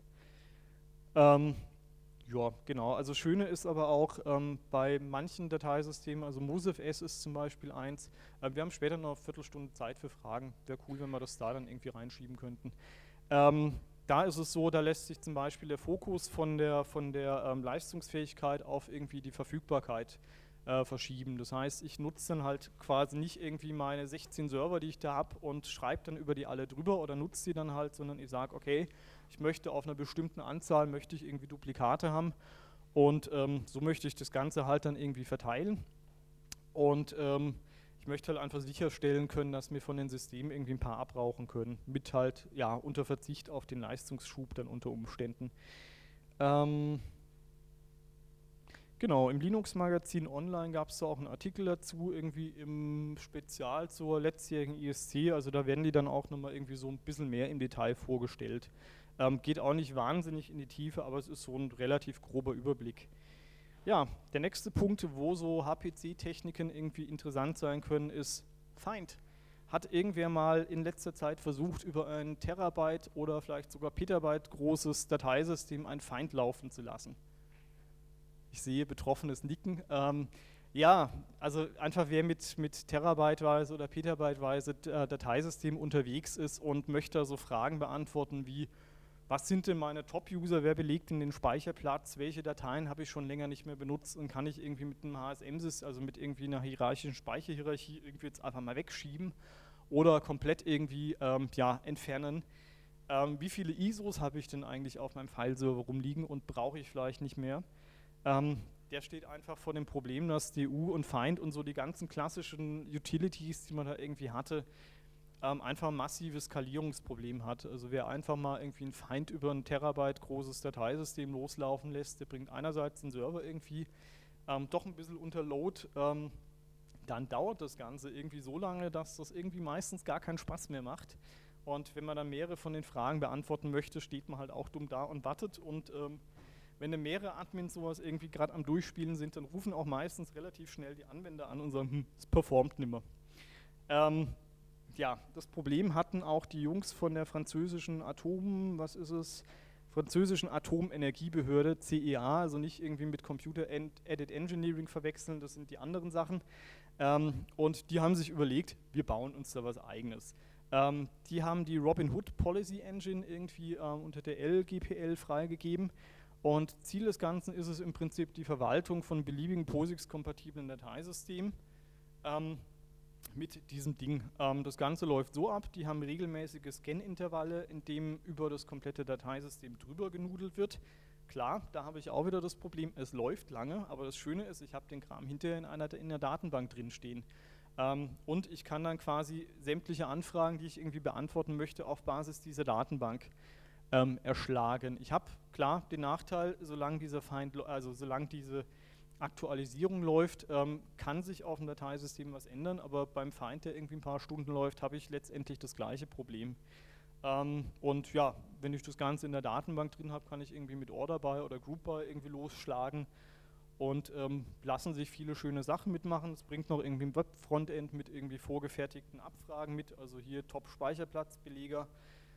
Ja, genau. Also Schöne ist aber auch bei manchen Dateisystemen, also MoSFS ist zum Beispiel eins. Wir haben später noch eine Viertelstunde Zeit für Fragen. Wäre cool, wenn wir das da dann irgendwie reinschieben könnten. Da ist es so, da lässt sich zum Beispiel der Fokus von der Leistungsfähigkeit auf irgendwie die Verfügbarkeit verschieben. Das heißt, ich nutze dann halt quasi nicht irgendwie meine 16 Server, die ich da habe und schreibe dann über die alle drüber oder nutze die dann halt, sondern ich sage, okay, ich möchte auf einer bestimmten Anzahl, möchte ich irgendwie Duplikate haben und so möchte ich das Ganze halt dann irgendwie verteilen und ich möchte halt einfach sicherstellen können, dass wir von den Systemen irgendwie ein paar abrauchen können, mit halt, ja, unter Verzicht auf den Leistungsschub dann unter Umständen. Genau, im Linux-Magazin Online gab es da auch einen Artikel dazu, irgendwie im Spezial zur letztjährigen ISC, also da werden die dann auch nochmal irgendwie so ein bisschen mehr im Detail vorgestellt. Geht auch nicht wahnsinnig in die Tiefe, aber es ist so ein relativ grober Überblick. Ja, der nächste Punkt, wo so HPC-Techniken irgendwie interessant sein können, ist Feind. Hat irgendwer mal in letzter Zeit versucht, über ein Terabyte oder vielleicht sogar Petabyte großes Dateisystem ein Feind laufen zu lassen? Ich sehe betroffenes Nicken. Ja, also einfach wer mit Terabyteweise oder Petabyteweise Dateisystem unterwegs ist und möchte so Fragen beantworten wie, was sind denn meine Top-User, wer belegt denn den Speicherplatz, welche Dateien habe ich schon länger nicht mehr benutzt und kann ich irgendwie mit einem HSM-System, also mit irgendwie einer hierarchischen Speicherhierarchie irgendwie jetzt einfach mal wegschieben oder komplett irgendwie entfernen. Wie viele ISOs habe ich denn eigentlich auf meinem File-Server rumliegen und brauche ich vielleicht nicht mehr? Der steht einfach vor dem Problem, dass DU und Find und so die ganzen klassischen Utilities, die man da irgendwie hatte, einfach ein massives Skalierungsproblem hat. Also wer einfach mal irgendwie ein Find über ein Terabyte großes Dateisystem loslaufen lässt, der bringt einerseits den Server irgendwie doch ein bisschen unter Load, dann dauert das Ganze irgendwie so lange, dass das irgendwie meistens gar keinen Spaß mehr macht. Und wenn man dann mehrere von den Fragen beantworten möchte, steht man halt auch dumm da und wartet. Und wenn dann mehrere Admins sowas irgendwie gerade am Durchspielen sind, dann rufen auch meistens relativ schnell die Anwender an und sagen, es performt nimmer. Ja, das Problem hatten auch die Jungs von der französischen französischen Atomenergiebehörde, CEA, also nicht irgendwie mit Computer-Aided Engineering verwechseln, das sind die anderen Sachen. Und die haben sich überlegt, wir bauen uns da was Eigenes. Die haben die Robinhood Policy Engine irgendwie unter der LGPL freigegeben. Und Ziel des Ganzen ist es im Prinzip die Verwaltung von beliebigen POSIX-kompatiblen Dateisystemen mit diesem Ding. Das Ganze läuft so ab, die haben regelmäßige Scan-Intervalle, in dem über das komplette Dateisystem drüber genudelt wird. Klar, da habe ich auch wieder das Problem, es läuft lange, aber das Schöne ist, ich habe den Kram hinterher in der Datenbank drin stehen. Und ich kann dann quasi sämtliche Anfragen, die ich irgendwie beantworten möchte, auf Basis dieser Datenbank erschlagen. Ich habe klar den Nachteil, solange diese Aktualisierung läuft, kann sich auf dem Dateisystem was ändern, aber beim Find, der irgendwie ein paar Stunden läuft, habe ich letztendlich das gleiche Problem. Und ja, wenn ich das Ganze in der Datenbank drin habe, kann ich irgendwie mit Order by oder Group by irgendwie losschlagen und lassen sich viele schöne Sachen mitmachen. Es bringt noch irgendwie ein Web-Frontend mit irgendwie vorgefertigten Abfragen mit, also hier Top-Speicherplatzbeleger.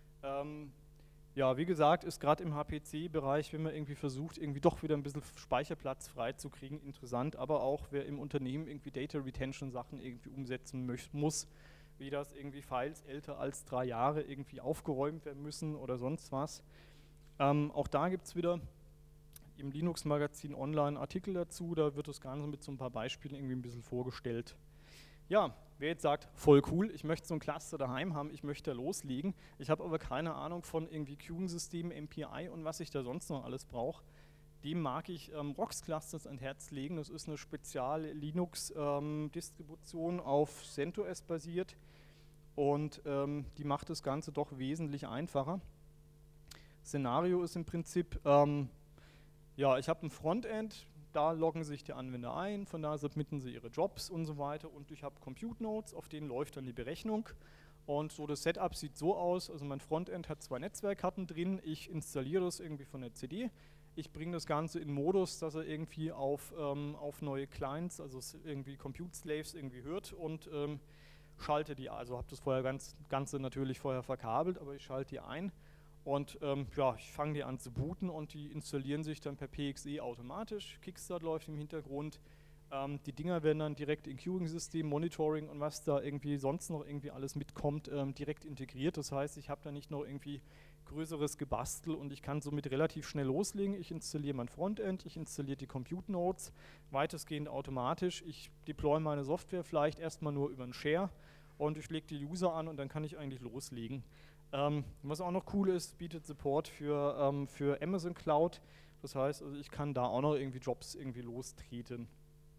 Ja, wie gesagt, ist gerade im HPC-Bereich, wenn man irgendwie versucht, irgendwie doch wieder ein bisschen Speicherplatz freizukriegen, interessant, aber auch wer im Unternehmen irgendwie Data Retention Sachen irgendwie umsetzen muss, wie das irgendwie Files älter als 3 Jahre irgendwie aufgeräumt werden müssen oder sonst was. Auch da gibt es wieder im Linux-Magazin online Artikel dazu, da wird das Ganze mit so ein paar Beispielen irgendwie ein bisschen vorgestellt. Ja, wer jetzt sagt, voll cool, ich möchte so ein Cluster daheim haben, ich möchte da loslegen, ich habe aber keine Ahnung von irgendwie Queuing-Systemen, MPI und was ich da sonst noch alles brauche, dem mag ich ROX Clusters ans Herz legen. Das ist eine spezielle Linux-Distribution auf CentOS basiert und die macht das Ganze doch wesentlich einfacher. Szenario ist im Prinzip, ja, ich habe ein Frontend, da loggen sich die Anwender ein, von da submitten sie ihre Jobs und so weiter und ich habe Compute Nodes, auf denen läuft dann die Berechnung und so das Setup sieht so aus, also mein Frontend hat 2 Netzwerkkarten drin, ich installiere das irgendwie von der CD, ich bringe das Ganze in Modus, dass er irgendwie auf neue Clients, also irgendwie Compute Slaves irgendwie hört und schalte die, also habe das Ganze natürlich vorher verkabelt, aber ich schalte die ein. Und ja, ich fange die an zu booten und die installieren sich dann per PXE automatisch. Kickstart läuft im Hintergrund. Die Dinger werden dann direkt in Queuing-System, Monitoring und was da irgendwie sonst noch irgendwie alles mitkommt, direkt integriert. Das heißt, ich habe da nicht noch irgendwie größeres Gebastel und ich kann somit relativ schnell loslegen. Ich installiere mein Frontend, ich installiere die Compute Nodes, weitestgehend automatisch. Ich deploy meine Software vielleicht erstmal nur über einen Share und ich lege die User an und dann kann ich eigentlich loslegen. Was auch noch cool ist, bietet Support für Amazon Cloud. Das heißt, also ich kann da auch noch irgendwie Jobs irgendwie lostreten.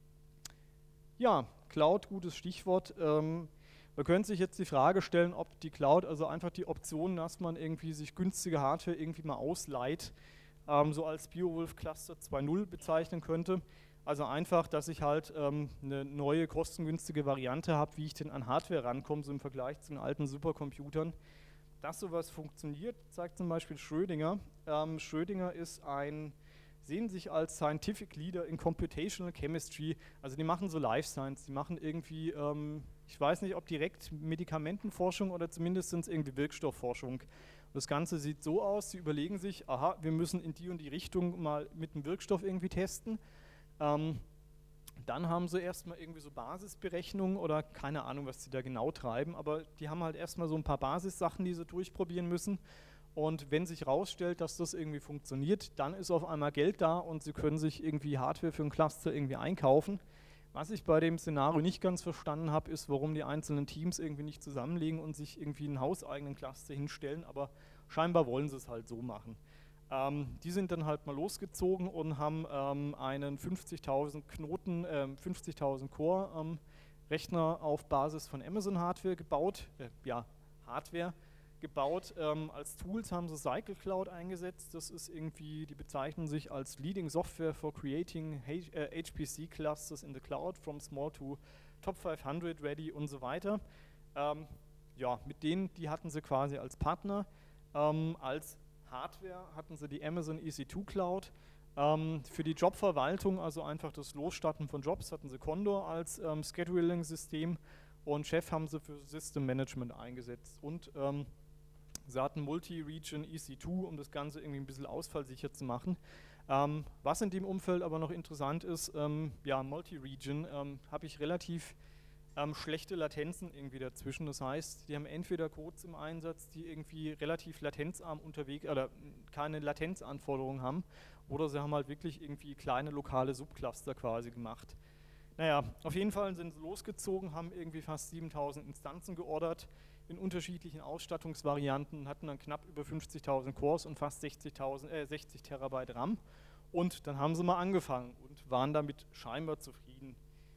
Ja, Cloud, gutes Stichwort. Man könnte sich jetzt die Frage stellen, ob die Cloud, also einfach die Option, dass man irgendwie sich günstige Hardware irgendwie mal ausleiht, so als BioWolf Cluster 2.0 bezeichnen könnte. Also einfach, dass ich halt eine neue, kostengünstige Variante habe, wie ich denn an Hardware rankomme, so im Vergleich zu den alten Supercomputern. Dass sowas funktioniert, zeigt zum Beispiel Schrödinger. Schrödinger sehen sich als Scientific Leader in Computational Chemistry. Also die machen so Life Science, die machen irgendwie, ich weiß nicht, ob direkt Medikamentenforschung oder zumindest sind es irgendwie Wirkstoffforschung. Das Ganze sieht so aus, sie überlegen sich, aha, wir müssen in die und die Richtung mal mit einem Wirkstoff irgendwie testen. Dann haben sie erstmal irgendwie so Basisberechnungen oder keine Ahnung, was sie da genau treiben, aber die haben halt erstmal so ein paar Basissachen, die sie durchprobieren müssen Und wenn sich herausstellt, dass das irgendwie funktioniert, dann ist auf einmal Geld da und Sie können sich irgendwie Hardware für ein Cluster irgendwie einkaufen. Was ich bei dem Szenario nicht ganz verstanden habe, ist, warum die einzelnen Teams irgendwie nicht zusammenlegen und sich irgendwie einen hauseigenen Cluster hinstellen, aber scheinbar wollen sie es halt so machen. Die sind dann halt mal losgezogen und haben einen 50.000 Knoten, 50.000 Core Rechner auf Basis von Amazon Hardware gebaut, Hardware gebaut. Als Tools haben sie Cycle Cloud eingesetzt. Das ist irgendwie, die bezeichnen sich als Leading Software for Creating HPC Clusters in the Cloud from small to Top 500 ready und so weiter. Mit denen, die hatten sie quasi als Partner. Als Hardware hatten sie die Amazon EC2 Cloud. Für die Jobverwaltung, also einfach das Losstarten von Jobs, hatten sie Condor als Scheduling-System und Chef haben sie für System Management eingesetzt. Und sie hatten Multi-Region EC2, um das Ganze irgendwie ein bisschen ausfallsicher zu machen. Was in dem Umfeld aber noch interessant ist, Multi-Region habe ich relativ schlechte Latenzen irgendwie dazwischen. Das heißt, die haben entweder Codes im Einsatz, die irgendwie relativ latenzarm unterwegs oder keine Latenzanforderungen haben, oder sie haben halt wirklich irgendwie kleine lokale Subcluster quasi gemacht. Naja, auf jeden Fall sind sie losgezogen, haben irgendwie fast 7.000 Instanzen geordert in unterschiedlichen Ausstattungsvarianten, hatten dann knapp über 50.000 Cores und fast 60 Terabyte RAM. Und dann haben sie mal angefangen und waren damit scheinbar zufrieden.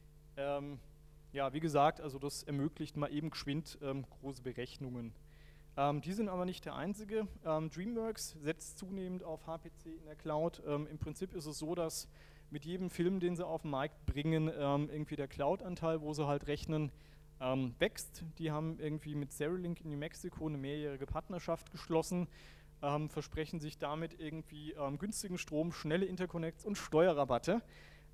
Wie gesagt, also das ermöglicht mal eben geschwind große Berechnungen. Die sind aber nicht der einzige. DreamWorks setzt zunehmend auf HPC in der Cloud. Im Prinzip ist es so, dass mit jedem Film, den sie auf den Markt bringen, irgendwie der Cloud-Anteil, wo sie halt rechnen, wächst. Die haben irgendwie mit Cerulink in New Mexico eine mehrjährige Partnerschaft geschlossen, versprechen sich damit irgendwie günstigen Strom, schnelle Interconnects und Steuerrabatte.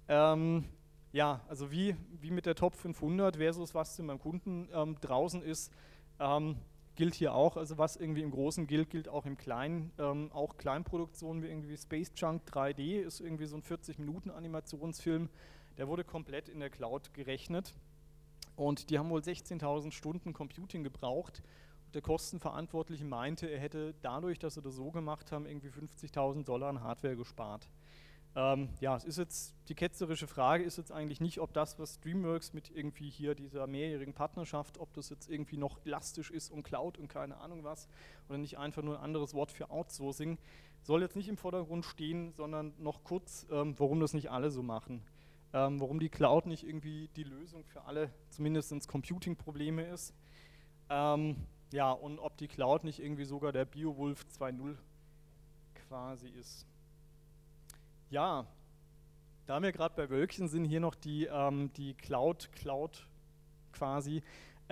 Also wie mit der Top 500 versus was zu meinem Kunden draußen ist, gilt hier auch. Also was irgendwie im Großen gilt, gilt auch im Kleinen. Auch Kleinproduktionen wie irgendwie Space Junk 3D ist irgendwie so ein 40-Minuten-Animationsfilm. Der wurde komplett in der Cloud gerechnet. Und die haben wohl 16.000 Stunden Computing gebraucht. Und der Kostenverantwortliche meinte, er hätte dadurch, dass sie das so gemacht haben, irgendwie $50.000 an Hardware gespart. Es ist jetzt, die ketzerische Frage ist jetzt eigentlich nicht, ob das, was DreamWorks mit irgendwie hier dieser mehrjährigen Partnerschaft, ob das jetzt irgendwie noch elastisch ist und Cloud und keine Ahnung was, oder nicht einfach nur ein anderes Wort für Outsourcing, soll jetzt nicht im Vordergrund stehen, sondern noch kurz, warum das nicht alle so machen. Warum die Cloud nicht irgendwie die Lösung für alle, zumindest Computing-Probleme ist. Und ob die Cloud nicht irgendwie sogar der Beowulf 2.0 quasi ist. Ja, da wir gerade bei Wölkchen sind, hier noch die Cloud quasi.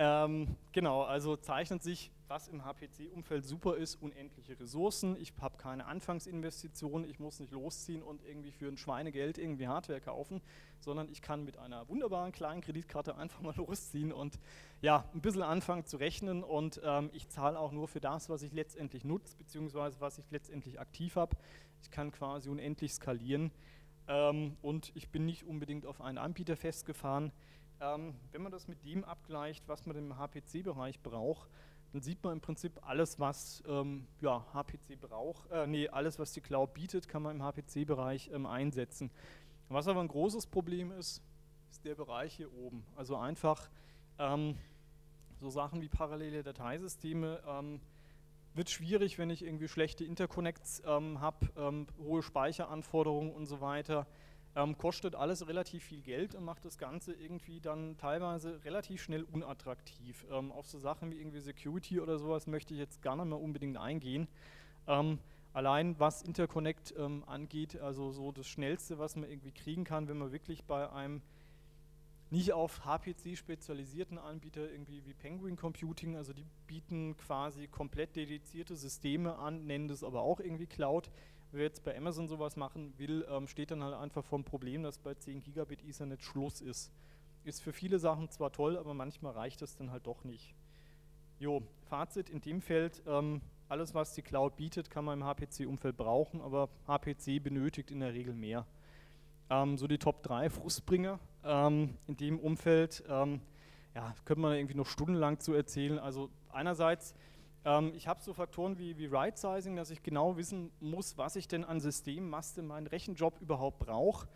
Also zeichnet sich, was im HPC-Umfeld super ist, unendliche Ressourcen. Ich habe keine Anfangsinvestitionen, ich muss nicht losziehen und irgendwie für ein Schweinegeld irgendwie Hardware kaufen, sondern ich kann mit einer wunderbaren kleinen Kreditkarte einfach mal losziehen und ein bisschen anfangen zu rechnen und ich zahle auch nur für das, was ich letztendlich nutze, beziehungsweise was ich letztendlich aktiv habe. Ich kann quasi unendlich skalieren und ich bin nicht unbedingt auf einen Anbieter festgefahren. Wenn man das mit dem abgleicht, was man im HPC-Bereich braucht, dann sieht man im Prinzip alles, was HPC braucht, alles, was die Cloud bietet, kann man im HPC-Bereich einsetzen. Was aber ein großes Problem ist, ist der Bereich hier oben. Also einfach so Sachen wie parallele Dateisysteme wird schwierig, wenn ich irgendwie schlechte Interconnects habe, hohe Speicheranforderungen und so weiter. Kostet alles relativ viel Geld und macht das Ganze irgendwie dann teilweise relativ schnell unattraktiv. Auf so Sachen wie irgendwie Security oder sowas möchte ich jetzt gar nicht mehr unbedingt eingehen. Allein was Interconnect angeht, also so das Schnellste, was man irgendwie kriegen kann, wenn man wirklich bei einem nicht auf HPC spezialisierten Anbieter irgendwie wie Penguin Computing, also die bieten quasi komplett dedizierte Systeme an, nennen das aber auch irgendwie Cloud. Wer jetzt bei Amazon sowas machen will, steht dann halt einfach vor dem Problem, dass bei 10 Gigabit Ethernet Schluss ist. Ist für viele Sachen zwar toll, aber manchmal reicht es dann halt doch nicht. Fazit in dem Feld, alles was die Cloud bietet, kann man im HPC-Umfeld brauchen, aber HPC benötigt in der Regel mehr. So die Top 3 Frustbringer in dem Umfeld, könnte man irgendwie noch stundenlang zu erzählen. Also einerseits Ich habe so Faktoren wie Right-Sizing, dass ich genau wissen muss, was ich denn an Systemmasse meinen Rechenjob überhaupt brauche.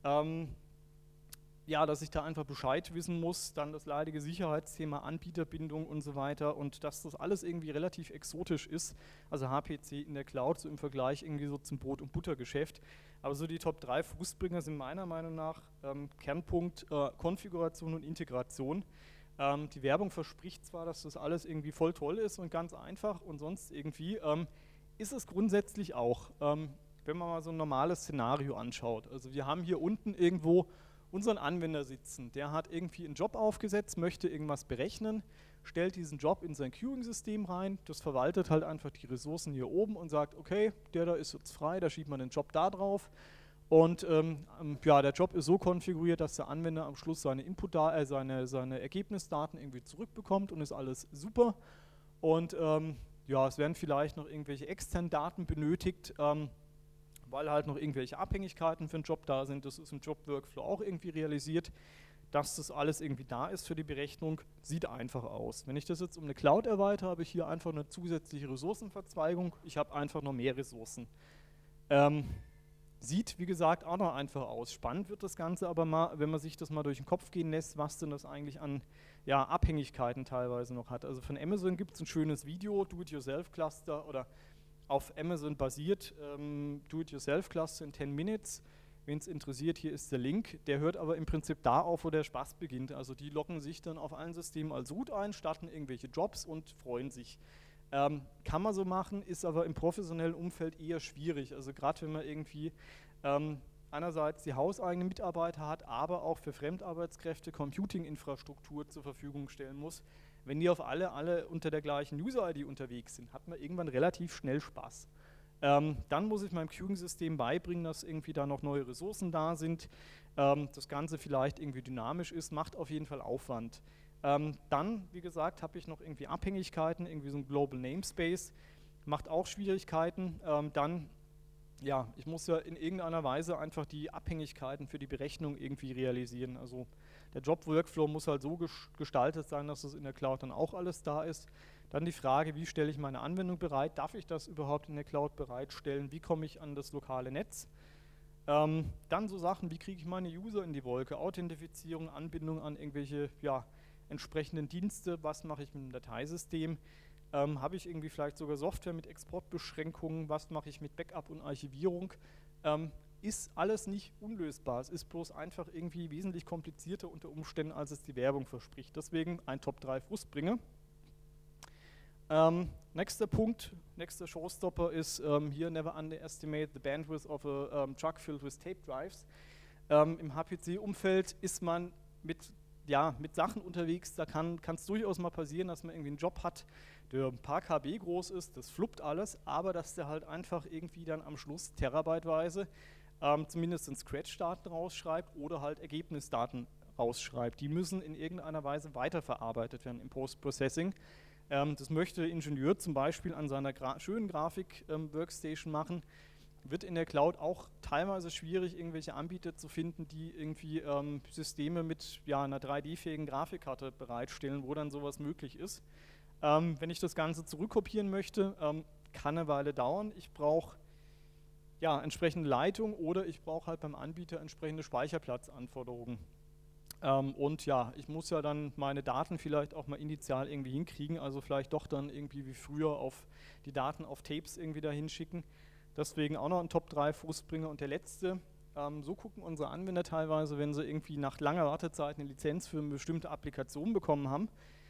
Ja, dass ich da einfach Bescheid wissen muss, dann das leidige Sicherheitsthema, Anbieterbindung und so weiter und dass das alles irgendwie relativ exotisch ist, also HPC in der Cloud, so im Vergleich irgendwie so zum Brot- und Buttergeschäft. Aber so die Top 3 Fußbringer sind meiner Meinung nach Kernpunkt Konfiguration und Integration. Die Werbung verspricht zwar, dass das alles irgendwie voll toll ist und ganz einfach und sonst irgendwie, ist es grundsätzlich auch, wenn man mal so ein normales Szenario anschaut. Also wir haben hier unten irgendwo unseren Anwender sitzen, der hat irgendwie einen Job aufgesetzt, möchte irgendwas berechnen, stellt diesen Job in sein Queuing-System rein, das verwaltet halt einfach die Ressourcen hier oben und sagt, okay, der da ist jetzt frei, da schiebt man den Job da drauf. Und ja, der Job ist so konfiguriert, dass der Anwender am Schluss seine seine Ergebnisdaten irgendwie zurückbekommt und ist alles super. Und ja, es werden vielleicht noch irgendwelche externen Daten benötigt, weil halt noch irgendwelche Abhängigkeiten für den Job da sind. Das ist im Job-Workflow auch irgendwie realisiert, dass das alles irgendwie da ist für die Berechnung. Sieht einfach aus. Wenn ich das jetzt um eine Cloud erweitere, habe ich hier einfach eine zusätzliche Ressourcenverzweigung. Ich habe einfach noch mehr Ressourcen. Sieht, wie gesagt, auch noch einfach aus. Spannend wird das Ganze aber mal, wenn man sich das mal durch den Kopf gehen lässt, was denn das eigentlich an ja, Abhängigkeiten teilweise noch hat. Also von Amazon gibt es ein schönes Video, Do-it-yourself-Cluster oder auf Amazon basiert, Do-it-yourself-Cluster in 10 Minutes. Wen es interessiert, hier ist der Link. Der hört aber im Prinzip da auf, wo der Spaß beginnt. Also die loggen sich dann auf allen Systemen als Root ein, starten irgendwelche Jobs und freuen sich. Kann man so machen, ist aber im professionellen Umfeld eher schwierig. Also gerade wenn man irgendwie einerseits die hauseigenen Mitarbeiter hat, aber auch für Fremdarbeitskräfte Computing-Infrastruktur zur Verfügung stellen muss. Wenn die auf alle unter der gleichen User-ID unterwegs sind, hat man irgendwann relativ schnell Spaß. Dann muss ich meinem Queuing-System beibringen, dass irgendwie da noch neue Ressourcen da sind. Das Ganze vielleicht irgendwie dynamisch ist, macht auf jeden Fall Aufwand. Dann, wie gesagt, habe ich noch irgendwie Abhängigkeiten, irgendwie so ein Global Namespace, macht auch Schwierigkeiten. Dann, ja, ich muss ja in irgendeiner Weise einfach die Abhängigkeiten für die Berechnung irgendwie realisieren. Also der Job-Workflow muss halt so gestaltet sein, dass es in der Cloud dann auch alles da ist. Dann die Frage, wie stelle ich meine Anwendung bereit? Darf ich das überhaupt in der Cloud bereitstellen? Wie komme ich an das lokale Netz? Dann so Sachen, wie kriege ich meine User in die Wolke? Authentifizierung, Anbindung an irgendwelche ja, entsprechenden Dienste. Was mache ich mit dem Dateisystem? Habe ich irgendwie vielleicht sogar Software mit Exportbeschränkungen? Was mache ich mit Backup und Archivierung? Ist alles nicht unlösbar. Es ist bloß einfach irgendwie wesentlich komplizierter unter Umständen, als es die Werbung verspricht. Deswegen ein Top 3 Frustbringer. Nächster Punkt, nächster Showstopper ist hier never underestimate the bandwidth of a truck filled with tape drives. Im HPC-Umfeld ist man mit Sachen unterwegs, da kann es durchaus mal passieren, dass man irgendwie einen Job hat, der ein paar KB groß ist, das fluppt alles, aber dass der halt einfach irgendwie dann am Schluss terabyteweise zumindest in Scratch-Daten rausschreibt oder halt Ergebnisdaten rausschreibt. Die müssen in irgendeiner Weise weiterverarbeitet werden im Post-Processing. Das möchte der Ingenieur zum Beispiel an seiner schönen Grafik-Workstation machen. Wird in der Cloud auch teilweise schwierig, irgendwelche Anbieter zu finden, die irgendwie Systeme mit einer 3D-fähigen Grafikkarte bereitstellen, wo dann sowas möglich ist. Wenn ich das Ganze zurückkopieren möchte, kann eine Weile dauern. Ich brauche entsprechende Leitung oder ich brauche halt beim Anbieter entsprechende Speicherplatzanforderungen. Und ja, ich muss ja dann meine Daten vielleicht auch mal initial irgendwie hinkriegen, also vielleicht doch dann irgendwie wie früher auf die Daten auf Tapes irgendwie da hinschicken. Deswegen auch noch ein Top 3 Frustbringer. Und der letzte, so gucken unsere Anwender teilweise, wenn sie irgendwie nach langer Wartezeit eine Lizenz für eine bestimmte Applikation bekommen haben.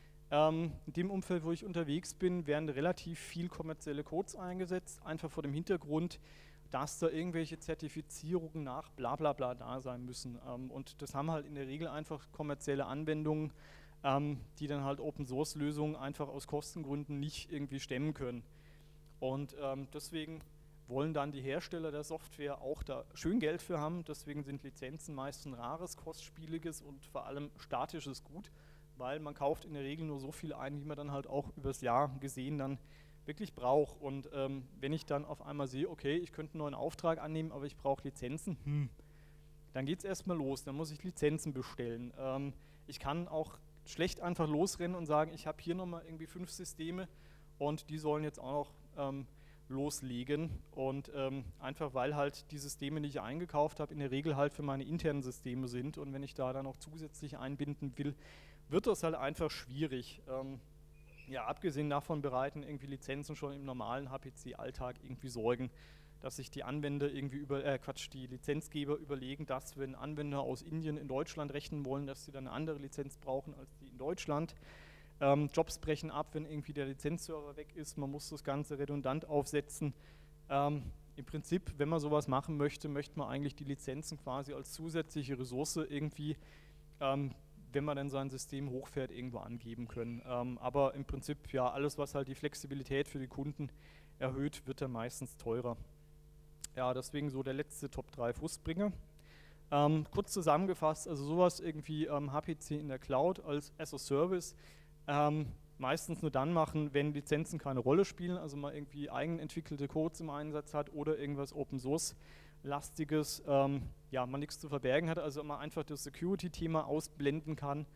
In dem Umfeld, wo ich unterwegs bin, werden relativ viel kommerzielle Codes eingesetzt, einfach vor dem Hintergrund, dass da irgendwelche Zertifizierungen nach bla bla bla da sein müssen. Und das haben halt in der Regel einfach kommerzielle Anwendungen, die dann halt Open-Source-Lösungen einfach aus Kostengründen nicht irgendwie stemmen können. Und deswegen wollen dann die Hersteller der Software auch da schön Geld für haben. Deswegen sind Lizenzen meist ein rares, kostspieliges und vor allem statisches Gut, weil man kauft in der Regel nur so viel ein, wie man dann halt auch übers Jahr gesehen dann wirklich brauche. Und wenn ich dann auf einmal sehe, okay, ich könnte einen neuen Auftrag annehmen, aber ich brauche Lizenzen, dann geht es erstmal los, dann muss ich Lizenzen bestellen. Ich kann auch schlecht einfach losrennen und sagen, ich habe hier nochmal irgendwie 5 Systeme und die sollen jetzt auch noch loslegen und einfach weil halt die Systeme, die ich eingekauft habe, in der Regel halt für meine internen Systeme sind und wenn ich da dann noch zusätzlich einbinden will, wird das halt einfach schwierig. Ja, abgesehen davon bereiten irgendwie Lizenzen schon im normalen HPC-Alltag irgendwie Sorgen, dass sich die Anwender irgendwie die Lizenzgeber überlegen, dass wenn Anwender aus Indien in Deutschland rechnen wollen, dass sie dann eine andere Lizenz brauchen als die in Deutschland. Jobs brechen ab, wenn irgendwie der Lizenzserver weg ist, man muss das Ganze redundant aufsetzen. Im Prinzip, wenn man sowas machen möchte, möchte man eigentlich die Lizenzen quasi als zusätzliche Ressource irgendwie, wenn man dann sein System hochfährt, irgendwo angeben können. Aber im Prinzip, ja, alles, was halt die Flexibilität für die Kunden erhöht, wird dann meistens teurer. Ja, deswegen so der letzte Top 3 Frustbringer. Kurz zusammengefasst, also sowas irgendwie HPC in der Cloud als as-a-Service, meistens nur dann machen, wenn Lizenzen keine Rolle spielen, also man irgendwie eigenentwickelte Codes im Einsatz hat oder irgendwas Open Source lastiges, ja, man nichts zu verbergen hat, also man einfach das Security-Thema ausblenden kann,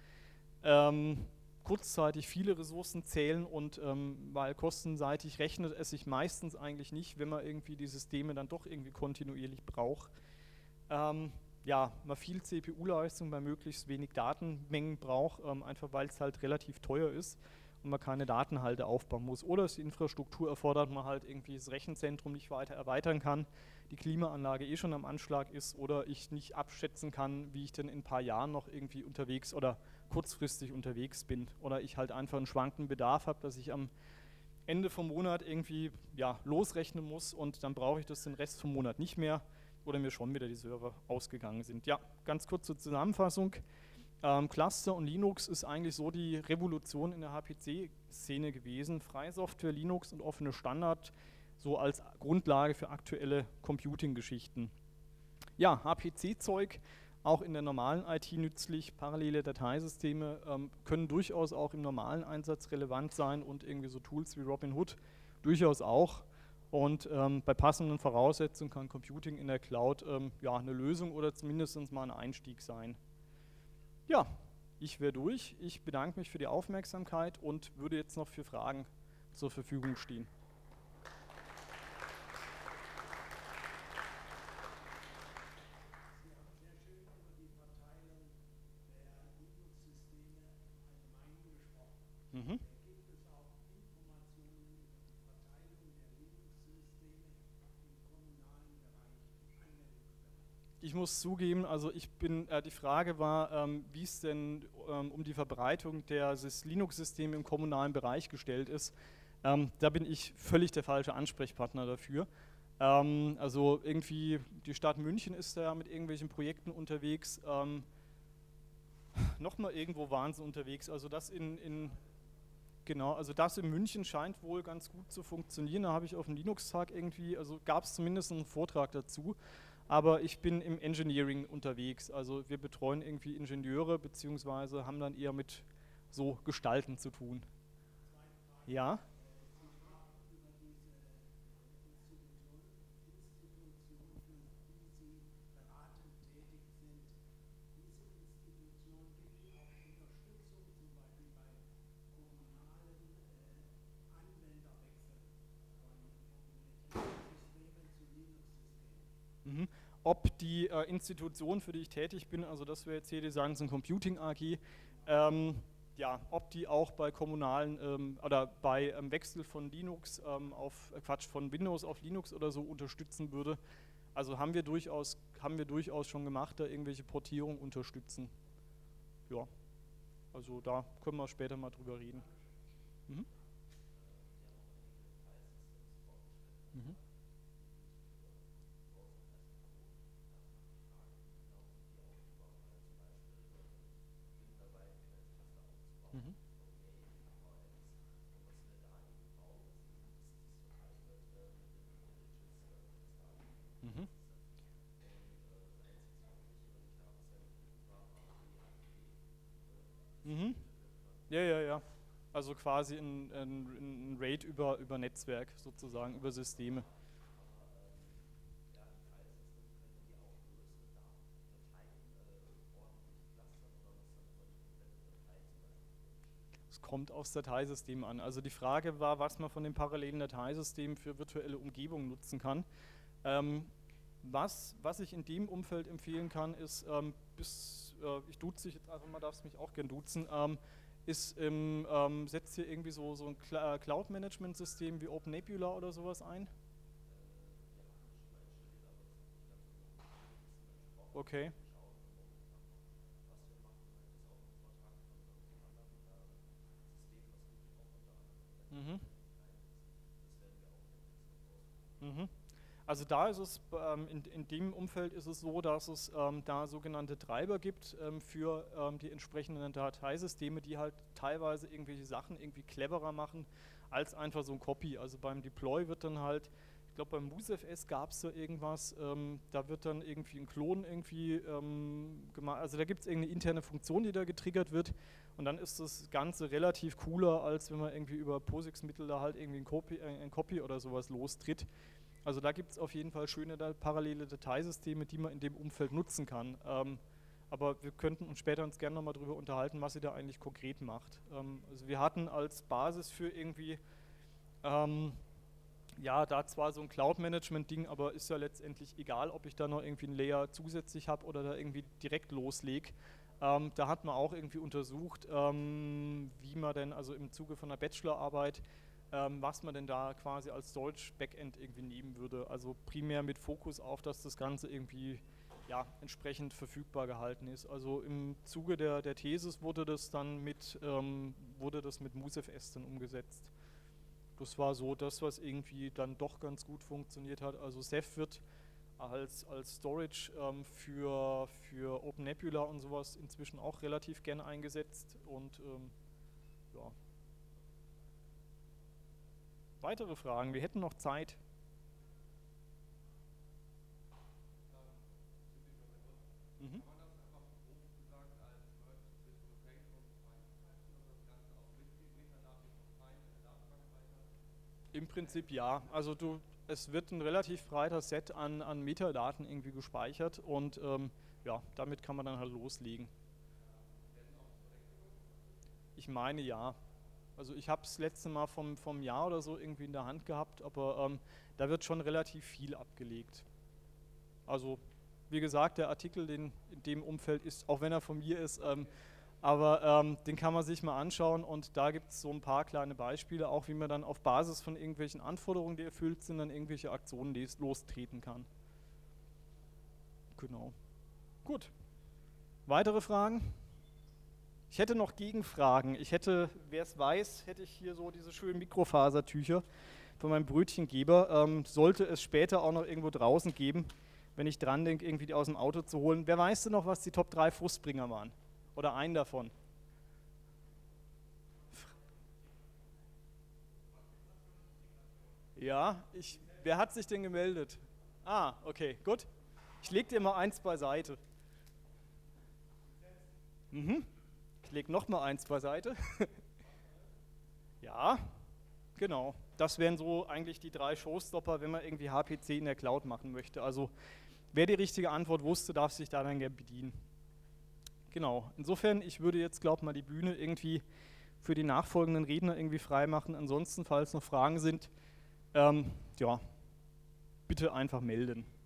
kurzzeitig viele Ressourcen zählen und weil kostenseitig rechnet es sich meistens eigentlich nicht, wenn man irgendwie die Systeme dann doch irgendwie kontinuierlich braucht. Ja, man viel CPU-Leistung bei möglichst wenig Datenmengen braucht, einfach weil es halt relativ teuer ist und man keine Datenhalte aufbauen muss. Oder die Infrastruktur erfordert, man halt irgendwie das Rechenzentrum nicht weiter erweitern kann, die Klimaanlage eh schon am Anschlag ist oder ich nicht abschätzen kann, wie ich denn in ein paar Jahren noch irgendwie unterwegs oder kurzfristig unterwegs bin. Oder ich halt einfach einen schwankenden Bedarf habe, dass ich am Ende vom Monat irgendwie ja, losrechnen muss und dann brauche ich das den Rest vom Monat nicht mehr oder mir schon wieder die Server ausgegangen sind. Ja, ganz kurze Zusammenfassung. Cluster und Linux ist eigentlich so die Revolution in der HPC-Szene gewesen. Freie Software, Linux und offene Standard so als Grundlage für aktuelle Computing-Geschichten. Ja, HPC-Zeug, auch in der normalen IT nützlich. Parallele Dateisysteme können durchaus auch im normalen Einsatz relevant sein und irgendwie so Tools wie Robinhood durchaus auch. Und bei passenden Voraussetzungen kann Computing in der Cloud ja, eine Lösung oder zumindest mal ein Einstieg sein. Ja, ich wäre durch. Ich bedanke mich für die Aufmerksamkeit und würde jetzt noch für Fragen zur Verfügung stehen. Sie haben sehr schön über die Verteilung der Linux-Systeme allgemein gesprochen. Mhm. Gibt es auch Informationen über die Verteilung der Linux-Systeme im kommunalen Bereich, im Anwendungsbereich? Ich muss zugeben, also die Frage war, wie es denn um die Verbreitung des Linux-Systems im kommunalen Bereich gestellt ist. Da bin ich völlig der falsche Ansprechpartner dafür. Also irgendwie die Stadt München ist da mit irgendwelchen Projekten unterwegs. Nochmal irgendwo waren sie unterwegs. Also genau, also das in München scheint wohl ganz gut zu funktionieren. Da habe ich auf dem Linux-Tag irgendwie, also gab es zumindest einen Vortrag dazu. Aber ich bin im Engineering unterwegs. Also wir betreuen irgendwie Ingenieure beziehungsweise haben dann eher mit so Gestalten zu tun. Ja? Sie sprachen über diese Institution, für die Sie beratend tätig sind. Diese Institution gibt auch Unterstützung, zum Beispiel bei kommunalen Anwenderwechsel von Proprietären Systemen zu Linux-Systemen. Mhm. Ob die Institution, für die ich tätig bin, also das wäre jetzt hier die Science and Computing AG, ja, ob die auch bei kommunalen oder bei Wechsel von von Windows auf Linux oder so unterstützen würde. Also haben wir durchaus schon gemacht, da irgendwelche Portierungen unterstützen. Ja, also da können wir später mal drüber reden. Mhm. Mhm. Mhm. Mhm. Mhm. Ja, ja, ja. Also quasi ein RAID über Netzwerk sozusagen, über Systeme. kommt aufs Dateisystem an. Also die Frage war, was man von dem parallelen Dateisystem für virtuelle Umgebungen nutzen kann. Was ich in dem Umfeld empfehlen kann, ist, ich duze dich jetzt einfach mal, darfst mich auch gern duzen, setzt hier irgendwie so ein Cloud-Management-System wie OpenNebula oder sowas ein? Okay. Mhm. Mhm. Also da ist es, in dem Umfeld ist es so, dass es da sogenannte Treiber gibt für die entsprechenden Dateisysteme, die halt teilweise irgendwelche Sachen irgendwie cleverer machen als einfach so ein Copy. Also beim Deploy wird dann halt, ich glaube beim MuseFS gab es da irgendwas, da wird dann irgendwie ein Klon irgendwie gemacht, also da gibt es irgendeine interne Funktion, die da getriggert wird und dann ist das Ganze relativ cooler, als wenn man irgendwie über POSIX-Mittel da halt irgendwie ein Copy oder sowas lostritt. Also da gibt es auf jeden Fall schöne parallele Dateisysteme, die man in dem Umfeld nutzen kann. Aber wir könnten uns später gerne nochmal darüber unterhalten, was sie da eigentlich konkret macht. Also wir hatten als Basis für irgendwie, ja, da zwar so ein Cloud-Management-Ding, aber ist ja letztendlich egal, ob ich da noch irgendwie einen Layer zusätzlich habe oder da irgendwie direkt loslege. Da hat man auch irgendwie untersucht, wie man denn, also im Zuge von einer Bachelorarbeit, was man denn da quasi als Storage-Backend irgendwie nehmen würde. Also primär mit Fokus auf, dass das Ganze irgendwie ja, entsprechend verfügbar gehalten ist. Also im Zuge der Thesis wurde das mit MuseFS dann umgesetzt. Das war so das, was irgendwie dann doch ganz gut funktioniert hat. Also Ceph wird als Storage für OpenNebula und sowas inzwischen auch relativ gern eingesetzt und ja. Weitere Fragen? Wir hätten noch Zeit. Mhm. Im Prinzip ja. Also es wird ein relativ breiter Set an Metadaten irgendwie gespeichert und ja, damit kann man dann halt loslegen. Ich meine ja. Also ich habe es letzte Mal vom Jahr oder so irgendwie in der Hand gehabt, aber da wird schon relativ viel abgelegt. Also wie gesagt, der Artikel in dem Umfeld ist, auch wenn er von mir ist, aber den kann man sich mal anschauen und da gibt es so ein paar kleine Beispiele, auch wie man dann auf Basis von irgendwelchen Anforderungen, die erfüllt sind, dann irgendwelche Aktionen lostreten kann. Genau. Gut. Weitere Fragen? Ich hätte noch Gegenfragen. Wer es weiß, hätte ich hier so diese schönen Mikrofasertücher von meinem Brötchengeber. Sollte es später auch noch irgendwo draußen geben, wenn ich dran denke, irgendwie die aus dem Auto zu holen. Wer weiß denn noch, was die Top 3 Frustbringer waren? Oder einen davon? Ja, wer hat sich denn gemeldet? Ah, okay, gut. Ich lege dir mal eins beiseite. Mhm. Ich lege noch mal eins beiseite. Ja, genau. Das wären so eigentlich die 3 Showstopper, wenn man irgendwie HPC in der Cloud machen möchte. Also wer die richtige Antwort wusste, darf sich da dann gerne bedienen. Genau. Insofern, ich würde jetzt, glaube ich, mal die Bühne irgendwie für die nachfolgenden Redner irgendwie freimachen. Ansonsten, falls noch Fragen sind, ja, bitte einfach melden.